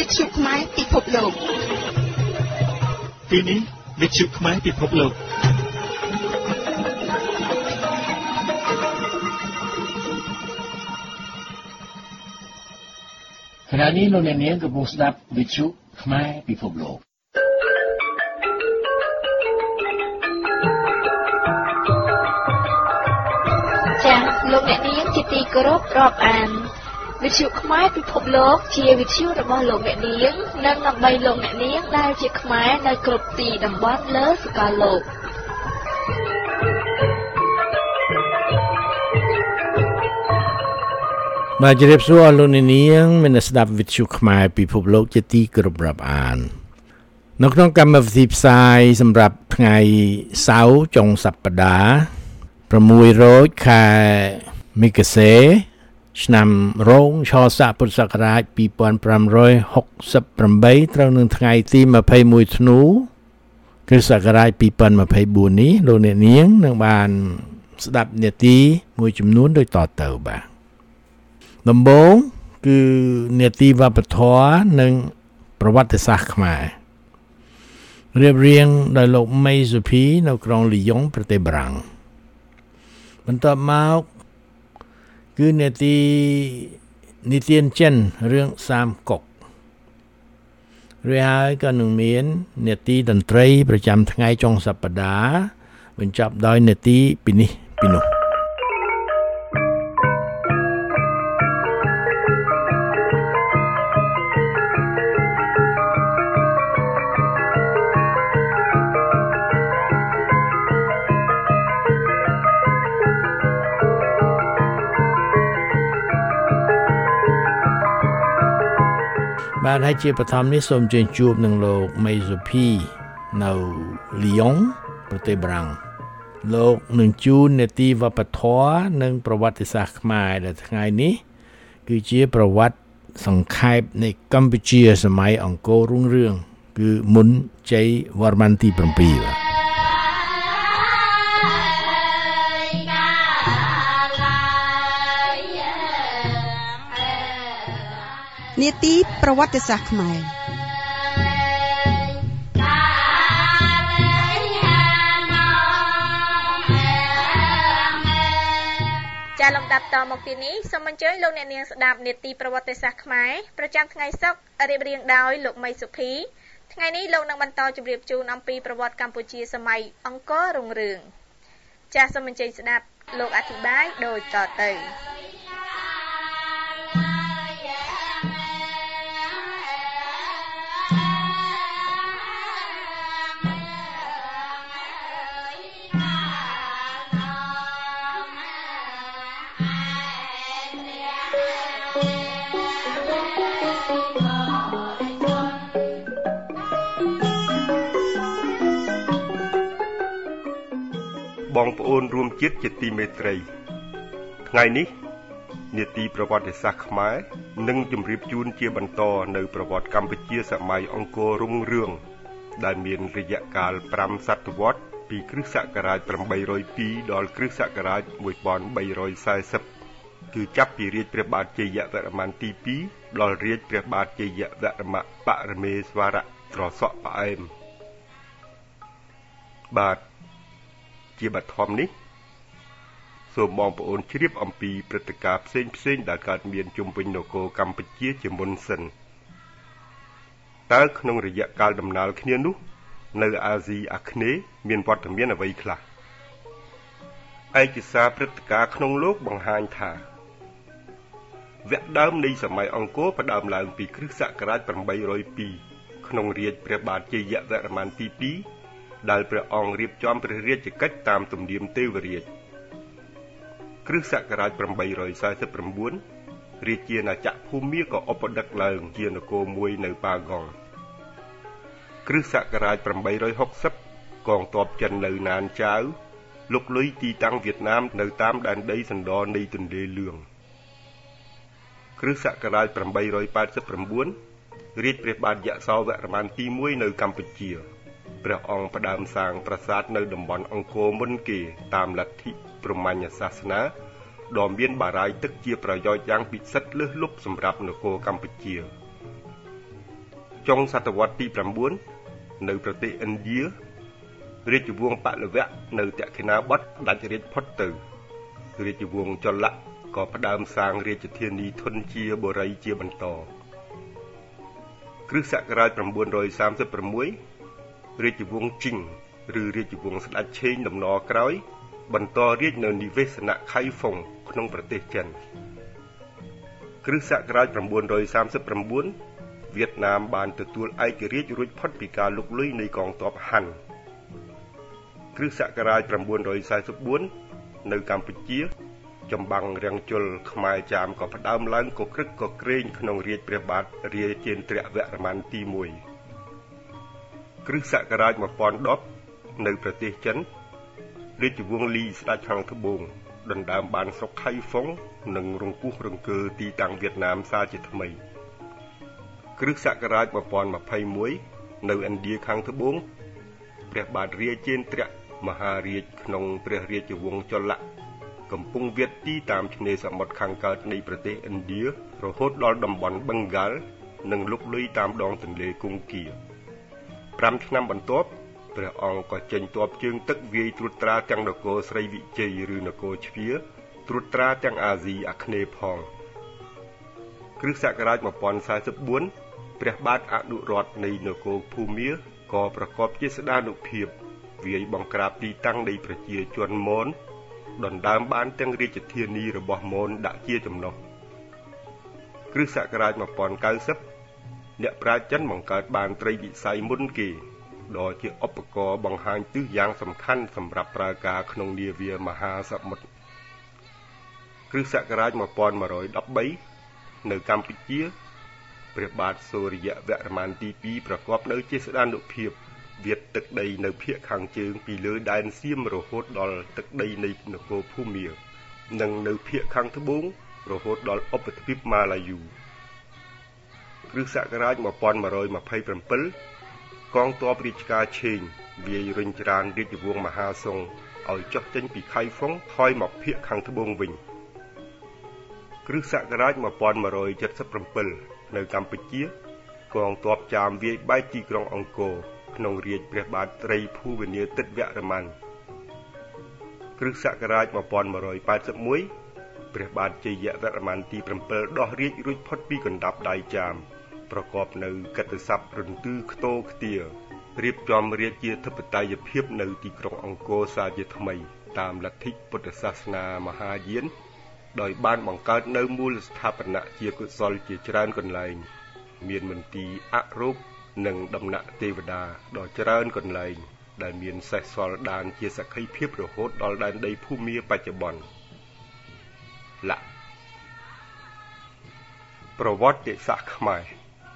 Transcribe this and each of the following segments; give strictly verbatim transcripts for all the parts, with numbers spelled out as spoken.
វិទ្យុខ្មែរពិភពលោកពេលនេះវិទ្យុខ្មែរពិភពលោកខណៈនេះលោកអ្នកនាងកំពុងស្ដាប់វិទ្យុខ្មែរពិភពលោកចា៎លោកអ្នកនាងជាទីគោរពរាប់អានវិទ្យុខ្មែរពិភពលោកជាវិទ្យុរបស់លោកអ្នកនាងនិងដើម្បីលោកអ្នកនាងដែលជាខ្មែរនៅគ្រប់ទីតំបន់លើសកលលោកបាទជម្រាបសួរលោកអ្នកនាងមានស្ដាប់វិទ្យុខ្មែរពិភពលោកជាទីគោរពរាប់អាននៅក្នុងកម្មវិធីផ្សាយសម្រាប់ថ្ងៃសៅរ៍ចុងសប្តាហ៍ប្រាំមួយរោចខែមិគសេឆ្នាំរោងឆស័កពុទ្ធសករាជពីរពាន់ប្រាំរយហុកសិបប្រាំបីត្រូវនឹងថ្ងៃទីម្ភៃមួយធ្នូគ្រិស្តសករាជពីរពាន់ម្ភៃបួននេះលោកអ្នកនាងនឹងបានស្ដាប់នាទីមួយចំនួនដូចតទៅបាទដំបូងគឺនាទីវប្បធម៌និងប្រវត្តិសាស្ត្រខ្មែររៀបរៀងដោយលោកមេសុភីនៅក្រុងលីយ៉ុងប្រទេសបារាំងបន្ទាប់មកគឺនាទីនិទានចិនរឿងសាមកុករួចហើយក៏នឹងមាននាទីតន្ត្រីប្រចាំថ្ងៃចុងសប្តាហ៍បញ្ចប់ដោយនាទីពីនេះពីនោះបាទហើយជាបឋមនេះសូមជើញជួបនឹងលោកមេសុភីនៅលីយ៉ុងប្រទេសបារាំងលោកនឹងជួននាទីវប្បធម៌និងប្រវត្តិសាស្ត្រខ្មែរដែលថ្ងៃនេះគឺជាប្រវត្តិសង្ខេបនៃកម្ពុជាសម័យអង្គររុងរឿងគឺមុនជ័យវរ្ម័នទីbảyបាទនាទីប្រវត្តិសាស្ត្រខ្មែរចាលំដាប់តមកទីនេះសូមអញ្ជើញលោកអ្នកនាងស្ដាប់នាទីប្រវត្តិសាស្ត្រខ្មែរប្រចាំថ្ងៃសុក្ររៀបរៀងដោយលោកមេសុភីថ្ងៃនេះលោកនឹងបន្តជម្រាបជូនអំពីប្រវត្តិកម្ពុជាសម័យអង្គររុងរឿងចាសូមអញ្ជើញស្ដាប់លោកអធិប្បាយដូចតទៅបងប្អូនរួមជាតិជាទីមេត្រីថ្ងៃនេះនាទីប្រវត្តិសាស្ត្រខ្មែរនឹងជម្រាបជូនជាបន្តនៅប្រវត្តិកម្ពុជាសម័យអង្គររុងរឿងដែលមានរយៈកាលប្រាំសតវត្សរ៍ពីគ្រិស្តសករាជប្រាំបីរយពីរដល់គ្រិស្តសករាជមួយពាន់បីរយសែសិបគឺចាប់ពីរាជព្រះបាទជ័យវរ្ម័នទីពីរដល់រាជព្រះបាទជ័យវរ្ម័នបរមេស្វរៈត្រសក់ផ្អែមបាទជាបឋមនេះសូមបងប្អូនជ្រាបអំពីព្រឹត្តិការណ៍ផ្សេងផ្សេងដែលកើតមានជុំវិញនគរកម្ពុជាជាមុនសិនតើក្នុងរយៈកាលដំណាលគ្នានោះនៅអាស៊ីអាគ្នេយ៍មានវត្តមានអ្វីខ្លះឯកសារព្រឹត្តិការណ៍ក្នុងលោកបង្ហាញថាវគ្គដើមនៃសម័យអង្គរផ្ដើមឡើងពីគ្រិស្តសករាជប្រាំបីរយពីរក្នុងរាជព្រះបាទជ័យវរ្ម័នទីពីរដែលព្រះអង្គរៀបចំព្រះរាជកិច្ចតាមទំនៀមទេវរាជគ្រិស្តសករាជប្រាំបីរយសែសិបប្រាំបួនរាជាណាចក្រភូមាក៏ឧបដឹកឡើងជានគរមួយនៅប៉ាហ្គងគ្រិស្តសករាជប្រាំបីរយហុកសិបកងទ័ពចិននៅណានចាវលុកលុយទីតាំងវៀតណាមនៅតាមដែនដីសណ្ដនៃទន្លេលឿងគ្រិស្តសករាជប្រាំបីរយប៉ែតសិបប្រាំបួនរាជព្រះបាទយសោវរ្ម័នទីមួយនៅកម្ពុជាព្រះអង្គផ្ដើមសាងប្រាសាទនៅតំបន់អង្គរមុនគេតាមលទ្ធិព្រហ្មញ្ញសាសនាដ៏មានបារាយទឹកជាប្រយោជន៍យ៉ាងពិសិដ្ឋលើសលប់សម្រាប់នគរកម្ពុជាចុងសតវត្សទី៩នៅប្រទេសឥណ្ឌារាជវង្សបលវៈនៅទក្ខិណាបទដាច់រាជផុតទៅរាជវង្សចលៈក៏ផ្ដើមសាងរាជធានីធនជាបុរីជាបន្តគ្រិស្តសករាជ៩សាមសិបប្រាំមួយរាជវង្សជីងឬរាជវង្សស្ដេចឆេងដំណរក្រោយបន្តរាជនៅនិវេសនៈខៃហ្វុងក្នុងប្រទេសចិនគ្រិស្តសករាជ៩សាមសិបប្រាំបួនវៀតណាមបានទទួលឯករាជ្យរួចផុតពីការលុកលុយនៃកងទ័ពហាន់គ្រិស្តសករាជ៩សែសិបបួននៅកម្ពុជាចម្បាំងរាំងជលខ្មែរចាមក៏ផ្ដើមឡើងកក្រឹកកក្រែងក្នុងរាជព្រះបាទរាជាន្ទ្រវរ្ម័នទីមួយគ្រិស្តសករាជ១០១០នៅប្រទេសចិនរាជវង្សលីស្ដេចខាងត្បូងដណ្ដើមបានស្រុកខៃហ្វុងនិងរង្គោះរង្គើទីតាំងវៀតណាមសារជាថ្មីគ្រិស្តសករាជ១០២១នៅឥណ្ឌាខាងត្បូងព្រះបាទរាជាន្ទ្រមហារាជក្នុងព្រះរាជវង្សចលៈកំពុងវៀតទីតាមឆ្នេរសមុទ្រខាងកើតនៃប្រទេសឥណ្ឌារហូតដល់តំបន់បឹងហ្គាល់និងលុកលុយតាមដងទន្លេគង្គាប្រាំឆ្នាំបន្ទាប់ព្រះអង្គក៏ចេញទ័ពជើងទឹកវាយត្រួតត្រាទាំងនគរស្រីវិជ័យឬនគរជ្វាត្រួតត្រាទាំងអាស៊ីអាគ្នេយ៍ផងគ្រិស្តសករាជ១០៤៤ព្រះបាទអនុរដ្ឋនៃនគរភូមាក៏ប្រកបជាស្ដានុភាពវាយបង្ក្រាបទីតាំងនៃប្រជាជនមនដណ្ដើមបានទាំងរាជធានីរបស់មនដាក់ជាចំណុះគ្រិស្តសករាជ១០៩០អ្នកប្រាជ្ញចិនបង្កើតបានត្រីវិស័យមុនគេដ៏ជាឧបករណ៍បង្ហាញទិសយ៉ាងសំខាន់សម្រាប់ប្រើការក្នុងនាវាមហាសមុទ្រគ្រិស្តសករាជ១១១៣នៅកម្ពុជាព្រះបាទសូរ្យវរ្ម័នទីពីរប្រកបនៅជាស្ដានុភាពវាតទឹកដីនៅភាគខាងជើងពីលើដែនសៀមរហូតដល់ទឹកដីនៃនគរភូមានិងនៅភាគខាងត្បូងរហូតដល់ឧបទ្វីបម៉ាឡាយូគ្រិស្តសករាជ១១២៧កងទ័ពរាជការឆេងវាយរុញច្រានរាជវង្សមហាសុងឲ្យចុះចេញពីខៃហ្វុងថយមកភាគខាងត្បូងវិញគ្រិស្តសករាជ១១៧៧នៅកម្ពុជាកងទ័ពចាមវាយបែកទីក្រុងអង្គរក្នុងរាជព្រះបាទត្រីភូវនាទិត្យវរ្ម័នគ្រិស្តសករាជ១១៨១ព្រះបាទជ័យវរ្ម័នទី៧ដោះរាជរួចផុតពីកណ្ដាប់ដៃចាមប្រកបនៅកិត្តិស័ព្ទរន្ទឺខ្ទោខ្ទារៀបចំរាជាធិបតេយ្យភាពនៅទីក្រុងអង្គរសារជាថ្មីតាមលទ្ធិពុទ្ធសាសនាមហាយានដោយបានបង្កើតនៅមូលស្ថាបនៈជាកុសលជាច្រើនកន្លែងមានមន្ទីរអរូបនិងដំណាក់ទេវតាដ៏ច្រើនកន្លែងដែលមានសេសសល់ដានជាសក្ខីភាពរហូតដល់ដែនដីភូមាបច្ចុប្បន្នលក្ខប្រវត្តិសាស្ត្រខ្មែរ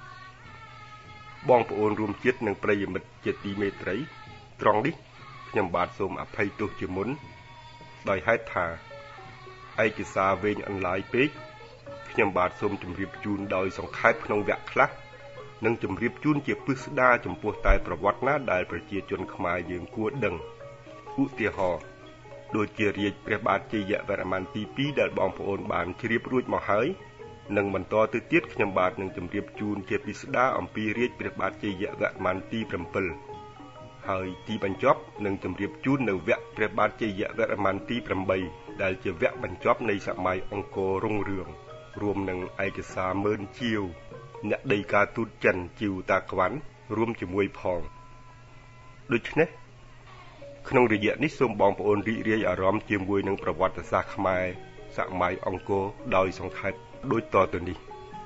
បងប្អូនរួមជាតិនិងប្រិយមិត្តជាទីមេត្រីត្រង់នេះខ្ញុំបាទសូមអភ័យទោសជាមុនដោយហេតុថាឯកសារវែងអន្លាយពេកខ្ញុំបាទសូមជម្រាបជូនដោយសង្ខេបក្នុងវគ្គខ្លះនិងជម្រាបជូនជាពិស្ដារចំពោះតែប្រវត្តិណាដែលប្រជាជនខ្មែរយើងគួរដឹងឧទាហរណ៍ដូចជារាជព្រះបាទជ័យវរ្ម័នទីពីរដែលបងប្អូនបានជ្រាបរួចមកហើយនិងបន្តទៅទៀតខ្ញុំបាទនឹងជម្រាបជូនជាពិស្ដារអំពីរាជព្រះបាទជ័យវរ្ម័នទី7ហើយទីបញ្ចប់នឹងជម្រាបជូននៅវគ្គព្រះបាទជ័យវរ្ម័នទី8ដែលជាវគ្គបញ្ចប់នៃសម័យអង្គររុងរឿងរួមនឹងឯកសារម៉ឺនជាវអ្នកដីកាទូតចិនជីវតាក្វាន់រួមជាមួយផងដូច្នេះក្នុងរយៈនេះសូមបងប្អូនរីករាយអារម្មណ៍ជាមួយនឹងប្រវត្តិសាស្ត្រខ្មែរសម័យអង្គរដោយសង្ខេបដូចតទៅនេះ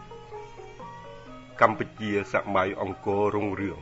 កម្ពុជាសម័យអង្គររុងរឿង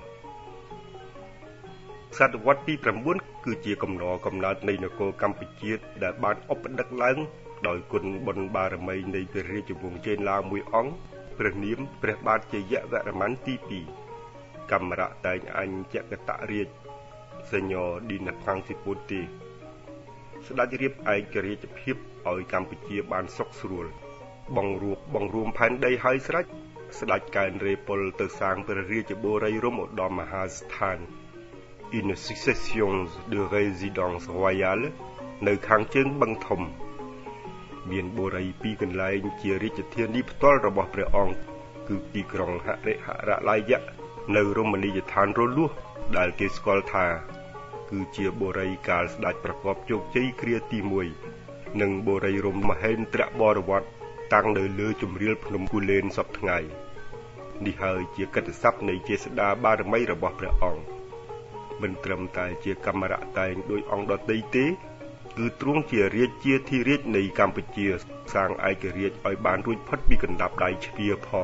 សតវត្សទី9គឺជាកំណរកំណើតនៃនគរកម្ពុជាដែលបានឧបដឹកឡើងដោយគុណបុណ្យបារមីនៃព្រះរាជវង្សចេនឡាមួយអង្គព្រះនាមព្រះបាទជ័យវរ្ម័នទីពីរកម្មរៈតែងអញ្ចកតរាជសេញឌីណាផាំងស៊ីពូទីស្ដេចរៀបឯករាជ្យភាពឲ្យកម្ពុជាបានសុខស្រួលបង្រួបបង្រួមផែនដីហើយស្រេចស្ដេចកែនរេពលទៅសាងព្រះរាជបូរីរមឧត្តមមហាស្ថាន Une succession de résidences royales នៅខាងជើងបឹងធំមានបូរីពីរកន្លែងជារាជធានីផ្ទាល់របស់ព្រះអង្គគឺទីក្រុងហរិហរល័យៈនៅរមណីយដ្ឋានរលួសដែលគេស្គាល់ថាគឺជាបូរីកាលស្ដេចប្រកបជោគជ័យគ្រាទីមួយនិងបូរីរមហេន្ទ្របរវត្តតាំងនៅលើជំរាលភ្នំគូលែនសពថ្ងៃនេះហើយជាកិត្តិស័ព្ទនៃចេស្តាបារមីរបស់ព្រះអង្គមិនត្រឹមតែជាកម្មរៈតែងដោយអង្គដទៃទេគឺទ្រង់ជារាជាធិរាជនៃកម្ពុជាសាងឯករាជ្យឲ្យបានរួចផុតពីកណ្ដាប់ដៃជ្វាផង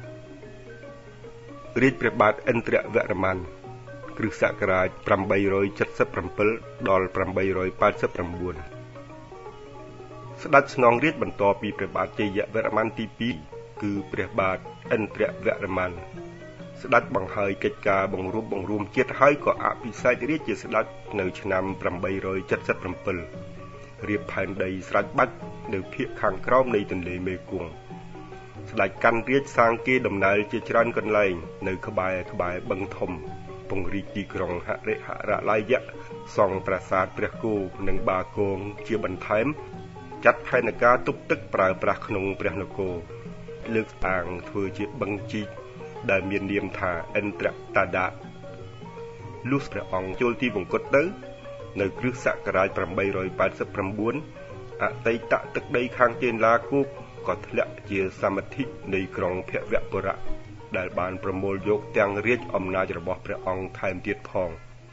រាជព្រះបាទឥន្ទ្រវរ្ម័នគ្រិស្តសករាជប្រាំបីរយចិតសិបប្រាំពីរដល់ប្រាំបីរយប៉ែតសិបប្រាំបួនស្ដេចស្នងរាជបន្តពីព្រះបាទជ័យវរ្ម័នទីពីរគឺព្រះបាទឥន្ទ្រវរ្ម័នស្ដេចបង្ហើយកិច្ចការបង្រួបបង្រួមជាតិហើយក៏អភិសេករាជជាស្ដេចនៅឆ្នាំប្រាំបីរយចិតសិបប្រាំពីររៀបផែនដីស្រេចបាច់នៅភាគខាងក្រោមនៃទន្លេមេគង្គស្ដេចកាន់រាជសាងគេដំណើរជាច្រើនកន្លែងនៅក្បែរក្បែរបឹងធំពង្រីកទីក្រុងហរិហរឡាយៈសង់ប្រាសាទព្រះគោនិងបាគងជាបន្ថែមចាត់ផែនការទប់ទឹកប្រើប្រាស់ក្នុងព្រះនគរលើកតាងធ្វើជាបឹងជីកដែលមាននាមថាឥន្ទ្រតាដាលុះព្រះអង្គចូលទីវង្គតទៅនៅគ្រិស្តសករាជប្រាំបីរយប៉ែតសិបប្រាំបួនអតីតទឹកដីខាងចេនឡាគោកក៏ធ្លាក់ជាសមាធិនៃក្រុងភវបុរៈដែលបានប្រមូលយកទាំងរាជអំណាចរបស់ព្រះអង្គថែមទៀតផង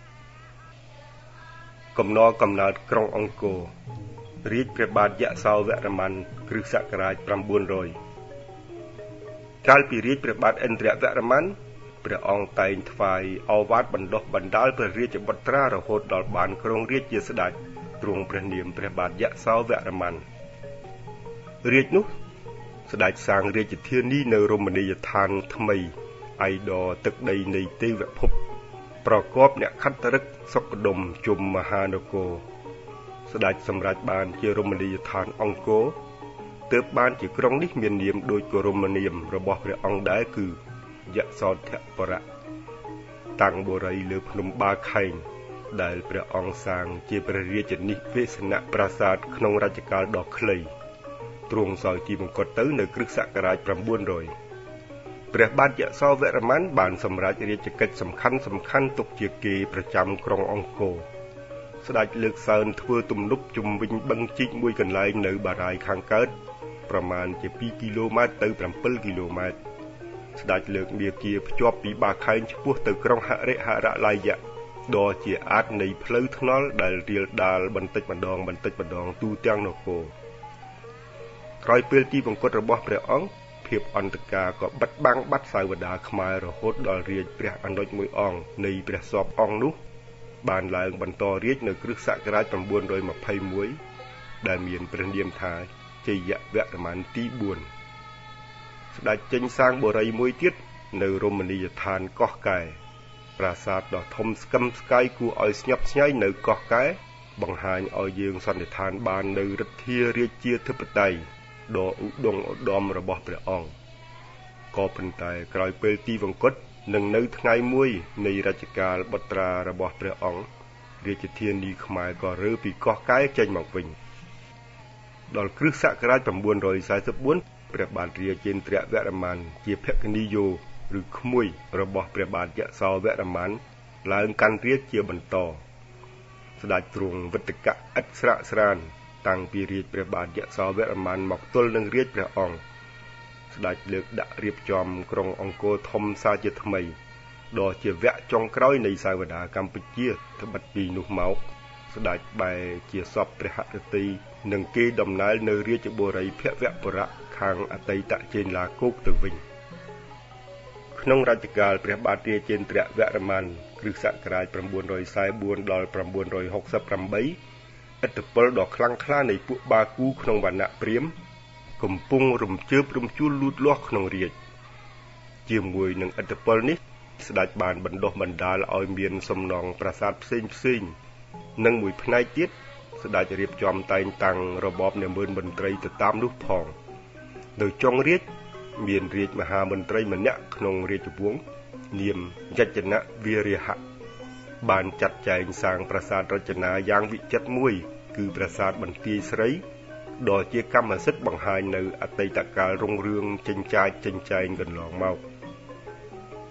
កំណរកំណើតក្រុងអង្គររាជព្រះបាទយសោវរ្ម័នគ្រិស្តសករាជប្រាំបួនរយកាលពីរាជព្រះបាទឥន្ទ្រវរ្ម័នព្រះអង្គតែងថ្វាយឱវាទបណ្ដុះបណ្ដាលព្រះរាជបុត្រារហូតដល់បានគ្រងរាជជាស្ដេចទ្រង់ព្រះនាមព្រះបាទយសោវរ្ម័នរាជនោះស្ដេចសាងរាជធានីនៅរមណីយដ្ឋានថ្មីឯដរទឹកដីនៃទេវភពប្រកបអ្នកខត្តរិកសុខដុមជុំមហានគរស្ដេចសម្រេចបានជារមណីយដ្ឋានអង្គរទើបបានជាក្រុងនេះមាននាមដូចគោរមនាមរបស់ព្រះអង្គដែរគឺយសោធបរៈតាំងបូរីលើភ្នំបាខែងដែលព្រះអង្គសាងជាព្រះរាជនិវេសនៈប្រាសាទក្នុងរជ្ជកាលដ៏ខ្លីទ្រង់សោយទីវង្គតទៅនៅគ្រិស្តសករាជប្រាំបួនរយព្រះបាទយសោវរ្ម័នបានសម្រេចរាជកិច្ចសំខាន់សំខាន់ទុកជាគេប្រចាំក្រុងអង្គរស្ដេចលើកសើនធ្វើទំនប់ជុំវិញបឹងជីកមួយកន្លែងនៅបារាយខាងកើតប្រមាណជាពីរគីឡូម៉ែត្រទៅប្រាំពីរគីឡូម៉ែត្រស្ដេចលើកមាគ៌ាភ្ជាប់ពីបាខែងឆ្ពោះទៅក្រុងហរិហរឡាយៈដ៏ជាអាចនៃផ្លូវថ្នល់ដែលរាលដាលបន្តិចម្ដងបន្តិចម្ដងទូទាំងនគរក្រោយពេលទីវង្គតរបស់ព្រះអង្គភាពអន្តការក៏បិទបាំងបាត់សាវតាខ្មែររហូតដល់រាជព្រះអនុជមួយអង្គនៃព្រះសពអង្គនោះបានឡើងបន្តរាជនៅគ្រិស្តសករាជប្រាំបួនរយម្ភៃមួយដែលមានព្រះនាមថាជ័យវរ្ម័នទីបួនស្ដេចចេញសាងបូរីមួយទៀតនៅរមណីយដ្ឋានកោះកែប្រាសាទដ៏ធំស្កឹមស្កាយគួរឲ្យស្ញប់ស្ញែងនៅកោះកែបង្ហាញឲ្យយើងសន្និដ្ឋានបាននៅឫទ្ធារាជាធិបតេយ្យដ៏ឧត្តមឧត្តមរបស់ព្រះអង្គក៏ប៉ុន្តែក្រោយពេលទីវង្គតនិងនៅថ្ងៃមួយនៃរជ្ជកាលបុត្រារបស់ព្រះអង្គរាជធានីខ្មែរក៏រើពីកោះកែចេញមកវិញដល់គ្រិស្តសករាជប្រាំបួនរយសែសិបបួនព្រះបាទរាជេន្ទ្រវរ្ម័នជាភក្នីយោឬក្មួយរបស់ព្រះបាទយសោវរ្ម័នឡើងកាន់រាជជាបន្តស្ដេចទ្រង់វិតកៈឥតស្រាកស្រានតាំងពីរាជព្រះបាទយសោវរ្ម័នមកទល់នឹងរាជព្រះអង្គស្ដេចលើកដាក់រៀបចំក្រុងអង្គរធំសាជាថ្មីដ៏ជាវគ្គចុងក្រោយនៃសាវតាកម្ពុជាត្បិតពីនោះមកស្ដេចបែរជាសពព្រះហឫទ័យនិងគេដំណើរនៅរាជបូរីភវបុរៈខាងអតីតចេនឡាគោកទៅវិញក្នុងរជ្ជកាលព្រះបាទរាជេន្ទ្រវរ្ម័នគ្រិស្តសករាជប្រាំបួនរយសែនបួនដល់ប្រាំបួនរយហុកសិបប្រាំបីឥទ្ធិពលដ៏ខ្លាំងក្លានៃពួកបាគូក្នុងវណ្ណៈព្រាហ្មណ៍កំពុងរំជើបរំជួលលូតលាស់ក្នុងរាជជាមួយនឹងឥទ្ធិពលនេះស្ដេចបានបណ្ដុះបណ្ដាលឲ្យមានសំណង់ប្រាសាទផ្សេងផ្សេងនិងមួយផ្នែកទៀតស្ដេចរៀបចំតែងតាំងរបបនាម៉ឺនមន្ត្រីទៅតាមនោះផងនៅចុងរាជមានរាជមហាមន្ត្រីម្នាក់ក្នុងរាជវង្សនាមយជ្ជនវីរហៈបានចាត់ចែងសាងប្រាសាទរចនាយ៉ាងវិចិត្រមួយគឺប្រាសាទបន្ទាយស្រីដ៏ជាកម្មសិទ្ធិបង្ហាញនៅអតីតកាលរុងរឿងចិញ្ចាចចិញ្ចែងកន្លងមក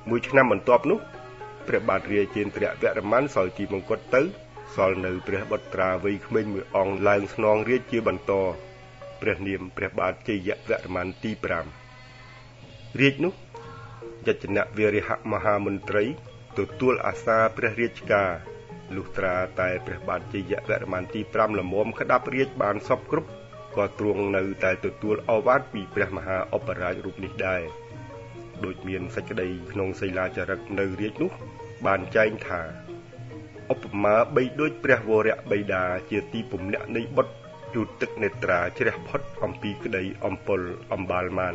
មួយឆ្នាំបន្ទាប់នោះព្រះបាទរាជេន្ទ្រវរ្ម័នសោយទីមង្គតទៅសល់នៅព្រះបុត្រាវ័យក្មេងមួយអង្គឡើងស្នងរាជជាបន្តព្រះនាមព្រះបាទជ័យវរ្ម័នទីប្រាំរាជនោះយជ្ជនវីរិហមហាមន្ត្រីទទួលអាសាព្រះរាជការលុះត្រាតែព្រះបាទជ័យវរ្ម័នទីប្រាំល្មមក្តាប់រាជបានសពគ្រប់ក៏ទ្រង់នៅតែទទួលឱវាទពីព្រះមហាឧបរាជរូបនេះដែរដូចមានសេចក្តីក្នុងសីលាចារឹកនៅរាជនោះបានចែងថាឧបមាបីដូចព្រះវរៈបិតាជាទីពំនាក់នៃបុត្រទូតទឹកនេត្រាជ្រះផុតអំពីក្តីអំពលអំបាលមាន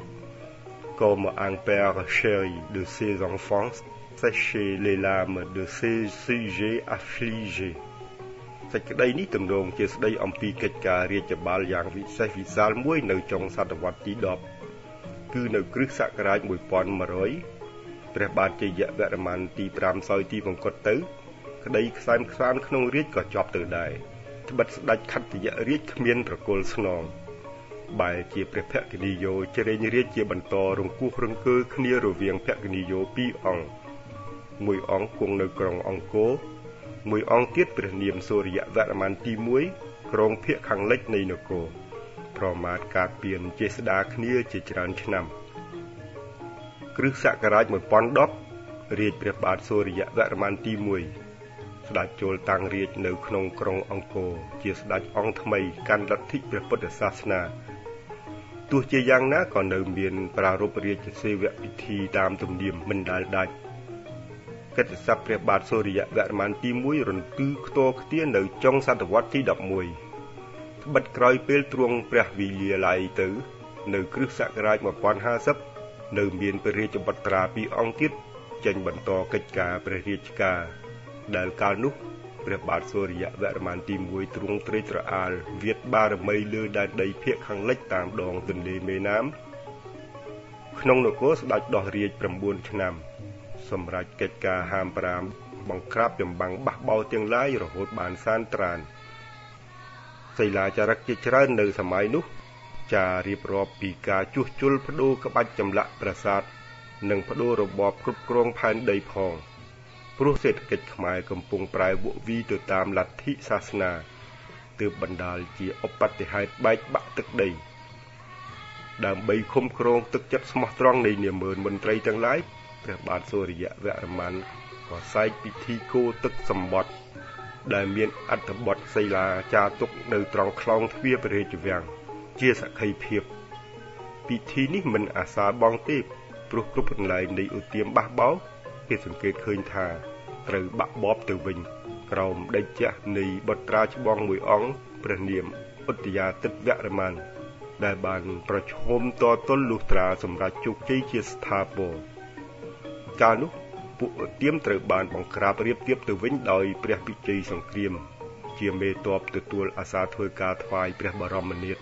Comme un père chéri de ses enfants sécher les larmes de ses sujets affligés សេចក្តីនេះទំនងជាស្តីអំពីកិច្ចការរាជបាលយ៉ាងវិសេសវិសាលមួយនៅចុងសតវត្សទីដប់ គឺនៅគ្រិស្តសករាជmột nghìn một trămព្រះបាទជ័យវរ្ម័នទីប្រាំសោយទីមង្គតទៅក្តីខ្សែមខ្សានក្នុងរាជក៏ចប់ទៅដែរត្បិតស្ដេចខត្តយរាជគ្មានប្រគល់ស្នងបែរជាព្រះភក្តិយោជ្រែងរាជជាបន្តរង្គោះរង្គើគ្នារវាងភក្តិយោពីរអង្គមួយអង្គគង់នៅក្រុងអង្គរមួយអង្គទៀតព្រះនាមសូរ្យវរ្ម័នទីមួយក្រុងភាគខាងលិចនៃនគរប្រមាថការពៀនចេស្តាគ្នាជាច្រើនឆ្នាំគ្រិស្តសករាជmột nghìn một trămដប់ រាជព្រះបាទសូរ្យវរ្ម័នទីមួយស្ដេចចូលតាំងរាជនៅក្នុងក្រុងអង្គរជាស្ដេចអង្គថ្មីកាន់លទ្ធិព្រះពុទ្ធសាសនាទោះជាយ៉ាងណាក៏នៅមានប្រារព្ធរាជសេវពិធីតាមទំនៀមមិនដែលដាច់កិត្តិស័ព្ទព្រះបាទសូរ្យវរ្ម័នទីមួយរន្ទឺខ្ទរខ្ទារនៅចុងសតវត្សទីដប់មួយត្បិតក្រោយពេលទ្រង់ព្រះវិលាល័យទៅនៅគ្រិស្តសករាជmột nghìn không trămห้าสิบនៅមានព្រះរាជបុត្រាពីរអង្គទៀតចេញបន្តកិច្ចការព្រះរាជការដែលកាលនោះព្រះបាទសូរ្យវរ្ម័នទីមួយទ្រង់ត្រេកត្រអាលវាទបារមីលើដែនដីភាគខាងលិចតាមដងទន្លេមេណាមក្នុងនគរស្ដេចដោះរាជ៩ឆ្នាំសម្រាប់កិច្ចការហាមប្រាមបង្ក្រាបចម្បាំងបះបោរទាំងឡាយរហូតបានសានត្រានសីលាចារឹកជាច្រើននៅសម័យនោះចារៀបរាប់ពីការជួសជុលផ្ដូរក្បាច់ចម្លាក់ប្រាសាទនិងផ្ដូររបបគ្រប់គ្រងផែនដីផងព្រោះសេដ្ឋកិច្ចខ្មែរកំពុងប្រែវក់វីទៅតាមលទ្ធិសាសនាទើបបណ្ដាលជាឧបទ្ទហេតុបែកបាក់ទឹកដីដើម្បីឃុំគ្រងទឹកចិត្តស្មោះត្រង់នៃនាម៉ឺនមន្ត្រីទាំងឡាយព្រះបាទសូរ្យវរ្ម័នក៏សែកពិធីគោទឹកសម្បត្តិដែលមានអត្ថបទសីលាចារទុកនៅត្រង់ខ្លោងទ្វារព្រះរាជវាំងជាសក្ខីភាពពិធីនេះមិនអាសាបងទេព្រោះគ្រប់កន្លែងនៃឧទាមបះបោគេសង្កេតឃើញថាត្រូវបាក់បបទៅវិញក្រោមដេចចាស់នៃបុត្រាច្បងមួយអង្គព្រះនាមឧត្តយាទិត្យវរ្ម័នដែលបានប្រឈមតទល់លុះត្រាសម្រាប់ជោគជ័យជាស្ថាពរកាលនោះពួកឧទាមត្រូវបានបង្ក្រាបរៀបរៀបទៅវិញដោយព្រះវិជ័យសង្គ្រាមជាមេទ័ពទទួលអាសាធ្វើការថ្វាយព្រះបរមនាថ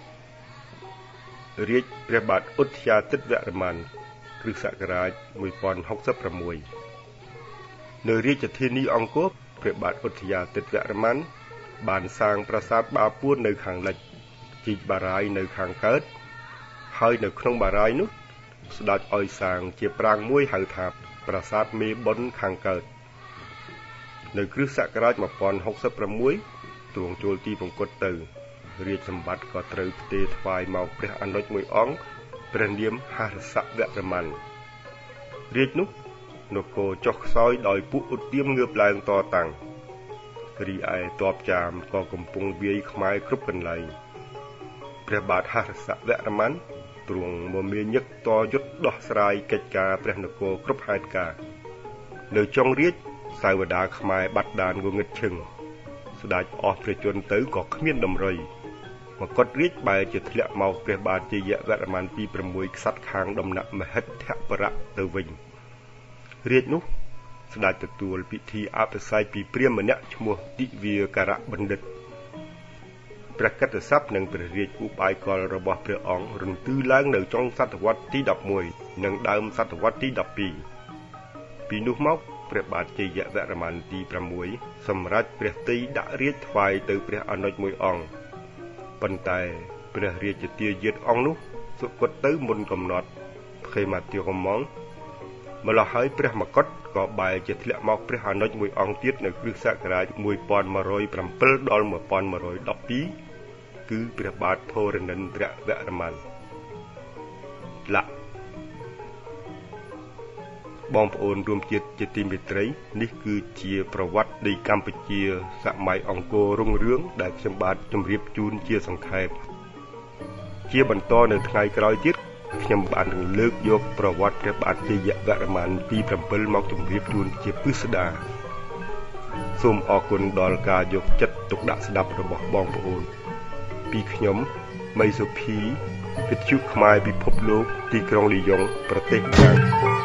រាជព្រះបាទឧត្តយាទិត្យវរ្ម័នគ្រិស្តសករាជmột nghìn không trămหกสิบหกនៅរាជធានីអង្គរព្រះបាទឧត្តយាទិត្យវរ្ម័នបានសាងប្រាសាទបាពួននៅខាងលិចជីកបារាយនៅខាងកើតហើយនៅក្នុងបារាយនោះស្ដេចឲ្យសាងជាប្រាង្គមួយហៅថាប្រាសាទមេបុណ្យខាងកើតនៅគ្រិស្តសករាជmột nghìn không trămหกสิบหกទ្រង់ចូលទីបង្គត់ទៅរាជសម្បត្តិក៏ត្រូវផ្ទេរថ្វាយមកព្រះអនុជមួយអង្គព្រះនាមហរសវរ្ម័នរាជនោះនគរចុះខ្សោយដោយពួកឧទាមងើបឡើងតតាំងរីឯទ័ពចាមក៏កំពុងវាយខ្មែរគ្រប់កន្លែងព្រះបាទហរសវរ្ម័នទ្រង់មមាញឹកតយុទ្ធដោះស្រាយកិច្ចការព្រះនគរគ្រប់ហេតុការណ៍នៅចុងរាជសាវតាខ្មែរបាត់ដានងងឹតឈឹងស្ដេចអស់ព្រះជន្មទៅក៏គ្មានដំរីមកុដរាជបែរជាធ្លាក់មកព្រះបាទជ័យវរ្ម័នទី៦ខ្សាត់ខាងដំណាក់មហិទ្ធបរៈទៅវិញរាជនោះស្ដេចទទួលពិធីអភិសេកពីព្រាហ្មណ៍ម្នាក់ឈ្មោះទិវាការៈបណ្ឌិតព្រះកិត្តិស័ព្ទនិងព្រះរាជឧបាយកលរបស់ព្រះអង្គរន្ទឺឡើងនៅចុងសតវត្សទីដប់មួយនិងដើមសតវត្សទីដប់ពីរពីនោះមកព្រះបាទជ័យវរ្ម័នទី៦សម្រេចព្រះទ័យដាក់រាជថ្វាយទៅព្រះអនុជមួយអង្គប៉ុន្តែព្រះរាជទាយាទអង្គនោះសុគតទៅមុនកំណត់ Prématurément ម្ល៉េះហើយព្រះមកុដក៏បែរជាធ្លាក់មកព្រះអនុជមួយអង្គទៀតនៅគ្រិស្តសករាជmột nghìn một trăm bảyដល់một nghìn một trăm mười haiគឺព្រះបាទធរណិន្ទ្រវរ្ម័នលក្ខបងប្អូនរួមជាតិជាទីមេត្រីនេះគឺជាប្រវត្តិនៃកម្ពុជាសម័យអង្គររុងរឿងដែលខ្ញុំបាទជម្រាបជូនជាសង្ខេបជាបន្តនៅថ្ងៃក្រោយទៀតខ្ញុំបាននឹងលើកយកប្រវត្តិព្រះបាទជ័យវរ្ម័នទីbảyមកជម្រាបជូនជាពិស្ដាសូមអរគុណដល់ការយកចិត្តទុកដាក់ស្ដាប់របស់បងប្អូនពីខ្ញុំមីសុភីវិទ្យុខ្មែរពិភពលោកទីក្រុងលីយ៉ុងប្រទេសហ្គាណា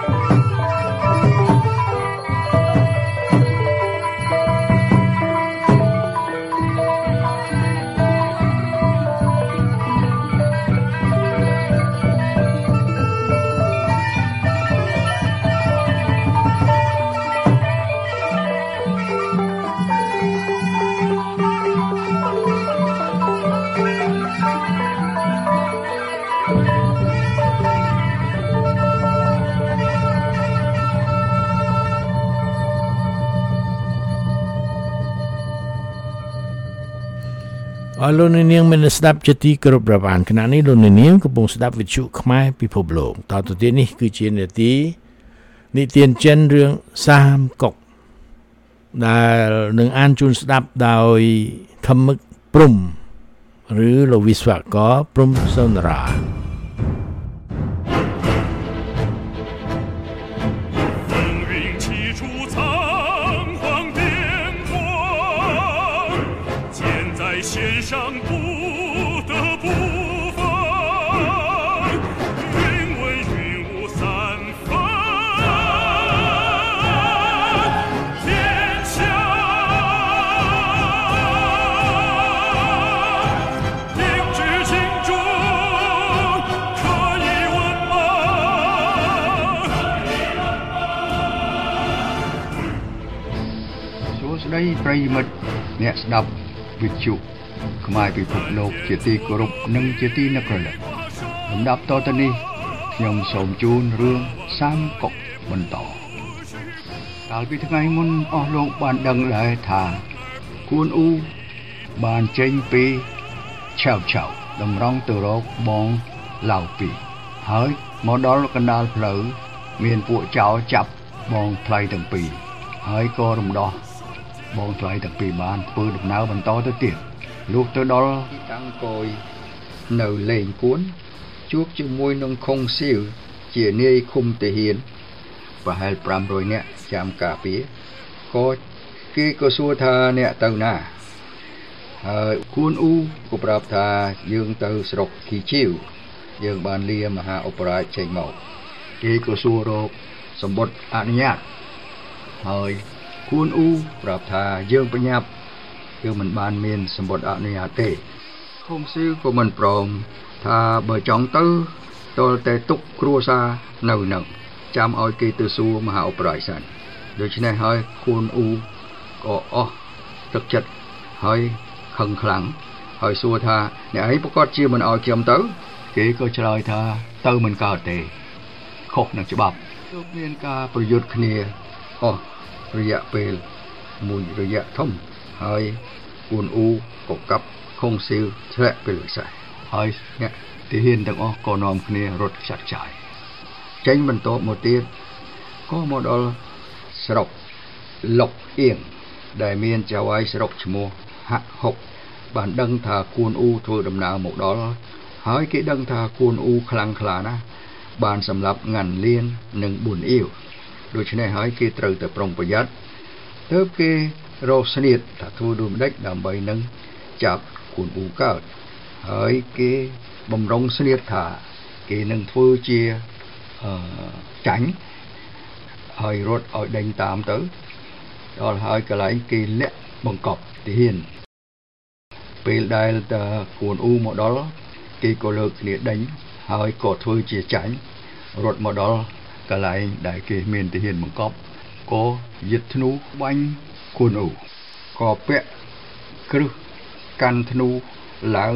អរលោកនាងមានស្ដាប់ជាទីគោរពរាប់អានគណៈនេះលោកនាងកំពុងស្ដាប់វិទ្យុខ្មែរពិភពលោកតទៅទៀតនេះគឺជានាទីនិទានចិនរឿងសាមកុកដែលនឹងអានជូនស្ដាប់ដោយខមឹកព្រំឬលោកវិស្វករព្រំសុនរាប្រិយមិត្តអ្នកស្ដាប់វិទ្យុខ្មែរពិភពលោកជាទីគោរពនិងជាទីនឹករលឹកលំដាប់តទៅនេះខ្ញុំសូមជូនរឿងសាមកុកបន្តកាលពីថ្ងៃមុនអស់លោកបានដឹងដែរថាគួនអ៊ូបានចេញពីឆៅឆៅតម្រង់ទៅរកបងឡៅពីហើយមកដល់កណ្ដាលផ្លូវមានពួកចោរចាប់បងថ្លៃទាំងពីរហើយក៏រំដោះបងថ្លៃទាំងពីរបានធ្វើដំណើរបន្តទៅទៀតលុះទៅដល់ទីតាំងកយនៅលេងគួនជួបជាមួយនឹងខុងសៀវជានាយឃុំទាហានប្រហែលប្រាំរយនាក់ចាំការពារក៏គេក៏សួរថាអ្នកទៅណាហើយគួនអ៊ូក៏ប្រាប់ថាយើងទៅស្រុកគីជីវយើងបានលាមហាឧបរាជចេញមកគេក៏សួររកសម្បត្តិអនុញ្ញាតហើយគួនអ៊ូប្រាប់ថាយើងបញ្ញាប់យើងមិនបានមានសម្បត្តិអនុញ្ញាតទេខុងស៊ីវក៏មិនព្រមថាបើចង់ទៅតលតែទុកគ្រួសារនៅនឹងចាំឲ្យគេទៅសួរមហាឧបរាជសិនដូច្នេះហើយគួនអ៊ូក៏អស់ទឹកចិត្តហើយខឹងខ្លាំងហើយសួរថាអ្នកឯងប្រកាសជាមិនឲ្យខ្ញុំទៅគេក៏ឆ្លើយថាទៅមិនកើតទេខុសនឹងច្បាប់ទើបមានការប្រយុទ្ធគ្នាអស់រយៈពេលមួយរយៈធំហើយគួនអ៊ូក៏កាប់ខុងស៊ីវធ្លាក់ពីលើខ្សែហើយអ្នកទាហានទាំងអស់ក៏នាំគ្នារត់ខ្ចាត់ខ្ចាយចេញបន្តមកទៀតក៏មកដល់ស្រុកលុកអៀងដែលមានចៅហ្វាយស្រុកឈ្មោះហាក់ហុកបានដឹងថាគួនអ៊ូធ្វើដំណើរមកដល់ហើយគេដឹងថាគួនអ៊ូខ្លាំងខ្លាណាស់បានសម្លាប់ងាន់លៀននិងប៊ុនអ៊ីវដូច្នេះហើយគេត្រូវតែប្រុងប្រយ័ត្នទើបគេរកស្នៀតថាធ្វើដូចម្ដេចដើម្បីនឹងចាប់គួនអ៊ូកើតហើយគេបំរុងស្នៀតថាគេនឹងធ្វើជាអឺចាញ់ហើយរត់ឲ្យដេញតាមទៅដល់ហើយកន្លែងគេលាក់បង្កប់ទាហានពេលដែលតាគួនអ៊ូមកដល់គេក៏លើកគ្នាដេញហើយក៏ធ្វើជាចាញ់រត់មកដល់កន្លែងដែលគេមានទាហានបង្កប់ក៏យឹតធ្នូបាញ់គួនអ៊ូក៏ពាក់គ្រឹះកាន់ធ្នូឡើង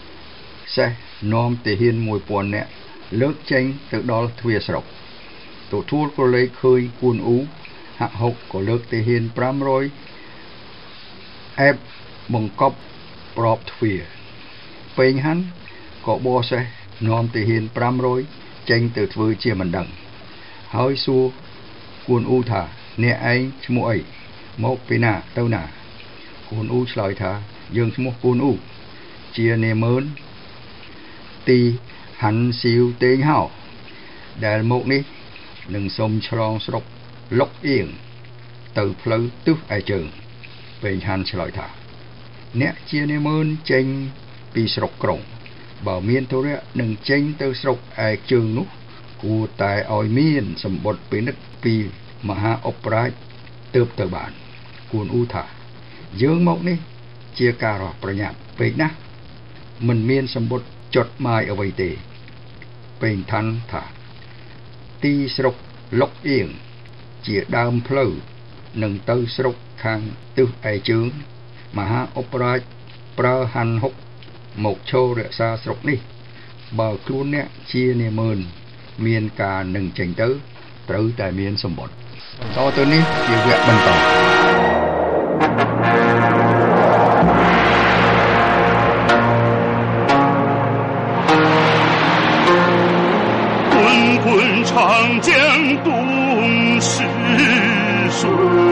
សេះនាំទាហានមួយពាន់នាក់លើកចេញទៅដល់ទ្វារស្រុកទទួលក៏លេខឃើញគួនអ៊ូហាក់ហុកក៏លើកទាហានfive hundredអេបបង្កប់ប្របទ្វារពេញហាន់ក៏បោះសេះនាំទាហានfive hundredចេញទៅធ្វើជាមិនដឹងហើយសួរគួនអ៊ូថាអ្នកឯងឈ្មោះអីមកពីណាទៅណាគួនអ៊ូឆ្លើយថាយើងឈ្មោះគួនអ៊ូជានាមឿនទីហាន់ស៊ីវតេងហោដែលមកនេះនឹងសុំឆ្លងស្រុកលុកអៀងទៅផ្លូវទិសឯជើងពេញហាន់ឆ្លើយថាអ្នកជានាមឿនចេញពីស្រុកក្រុងបើមានទុរៈនឹងចេញទៅស្រុកឯជើងនោះគួរតែឲ្យមានសម្បត្តិពិនិត្យពីមហាអបរាជទើបទៅបានគួនអ៊ូថាយើងមកនេះជាការរស់ប្រញាប់ពេកណាស់មិនមានសម្បត្តិចុតម៉ាយអ្វីទេពេញឋានថាទីស្រុកលុកអៀងជាដើមផ្លូវនឹងទៅស្រុកខាងទិសឯជើងមហាអបរាជប្រើហាន់ហុកមកឈររក្សាស្រុកនេះបើខ្លួនអ្នកជានាមឿនមានការនឹងចេញទៅត្រូវតែមានសម្បត្តិតទៅនេះជាវគ្គបន្ត滚长江东逝水，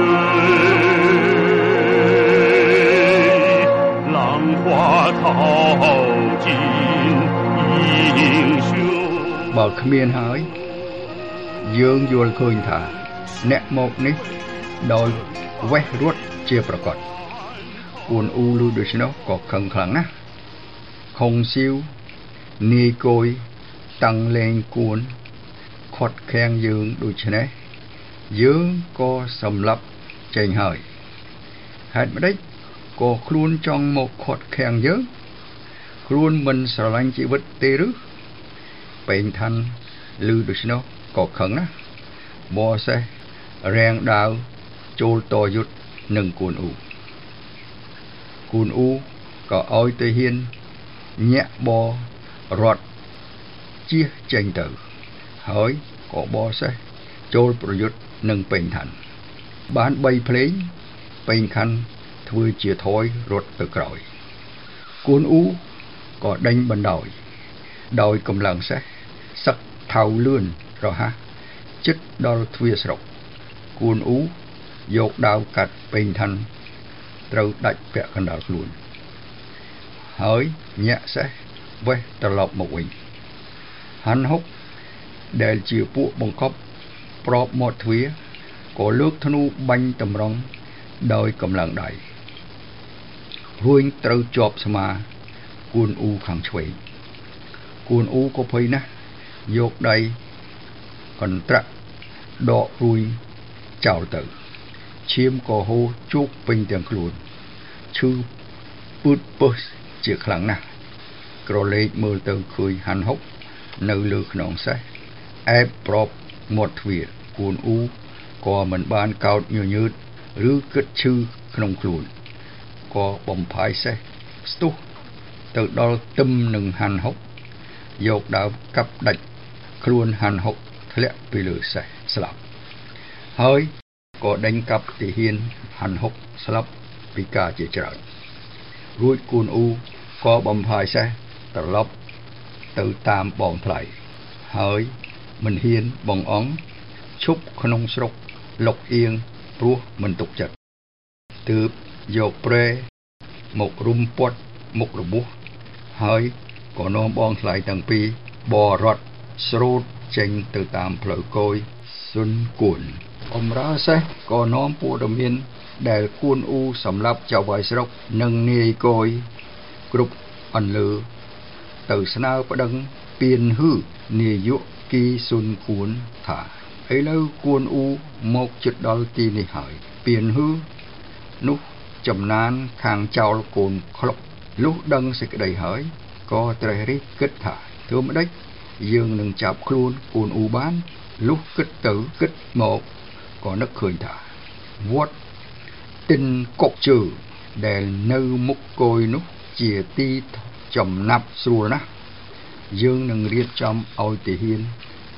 浪花淘尽英雄。 បើគ្មានហើយយើងយល់ឃើញថាអ្នកមកនេះដោយវេះរត់ជាប្រកបគួនអ៊ូលឺដូច្នោះក៏ខឹងខ្លាំងណាស់ខុងស៊ីវនាយគយតាំងលេងគួនខាត់ខាំងយើងដូច្នេះយើងក៏សម្លាប់ចេញហើយហេតុម្ដេចក៏ខ្លួនចង់មកខាត់ខាំងយើងខ្លួនមិនស្រឡាញ់ជីវិតទេឬពេញឋានឮដូច្នោះក៏ខឹងណាស់បោះសេះរាំងដាវចូលតយុទ្ធនឹងគួនអ៊ូគួនអ៊ូក៏ឲ្យទាហានញាក់បរត់ជិះចេញទៅហើយក៏បោះសេះចូលប្រយុទ្ធនឹងពេញឋានបានបីភ្លេងពេញខណ្ឌធ្វើជាថយរត់ទៅក្រោយគួនអ៊ូក៏ដេញបណ្ដោយដោយកម្លាំងសេះសឹកថៅលឿនរហ័សជិតដល់ទ្វារស្រុកគួនអ៊ូយកដាវកាត់ពេញឋានត្រូវដាច់ពាក់កណ្ដាលខ្លួនហើយញាក់សេះវេះត្រឡប់មកវិញហាន់ហុកដែលជាពួកបង្កប់ប្របមាត់ទ្វារក៏លើកធ្នូបាញ់តម្រង់ដោយកម្លាំងដៃរួញត្រូវជាប់ស្មាគួនអ៊ូខាងឆ្វេងគួនអ៊ូក៏ភ័យណាស់យកដៃកន្ត្រាក់ដករួញចោលទៅឈាមក៏ហូរជោកពេញទាំងខ្លួនឈឺពឺតពឹសជាខ្លាំងណាស់ក្រឡេកមើលទៅឃើញហាន់ហុកនៅលើខ្នងសេះអែបប្របមាត់ទ្វារគួនអ៊ូក៏មិនបានកោតញញើតឬគិតឈឺក្នុងខ្លួនក៏បំផាយសេះស្ទុះទៅដល់ទឹមនឹងហាន់ហុកយកដាវកាប់ដាច់ខ្លួនហាន់ហុកធ្លាក់ពីលើសេះស្លាប់ហើយក៏ដេញកាប់ទាហានហាន់ហុកស្លាប់ពីការជាច្រើនរួចគួនអ៊ូក៏បំផាយសេះត្រឡប់ទៅតាមបងថ្លៃហើយមិនហ៊ានបងអង្គឈប់ក្នុងស្រុកលុកអៀងព្រោះមិនទុកចិត្តទើបយកព្រែមករុំពាត់មុខរបួសហើយក៏នាំបងថ្លៃទាំងពីរបរត់ស្រូតចេញទៅតាមផ្លូវគយស៊ុនគួនអំរើសេះក៏នាំពួករមានដែលគួនអ៊ូសម្រាប់ចៅវាយស្រុកនិងនាយគយគ្រប់អន្លើទៅស្នើប្តឹងពៀនហឺនាយកគីស៊ុនគួនថាឥឡូវគួនអ៊ូមកជិតដល់ទីនេះហើយពៀនហឺនោះចំណានខាងចោលកូនក្លុកលុះដឹងសេចក្តីហើយក៏ត្រេះរិះគិតថាធ្វើម្ដេចយើងនឹងចាប់ខ្លួនគួនអ៊ូបានលុះគិតទៅគិតមកក៏នឹកឃើញថាវត្តទិនកុកជើដែលនៅមុខគយនោះជាទីចំណាប់ស្រួលណាស់យើងនឹងរៀបចំឲ្យទាហាន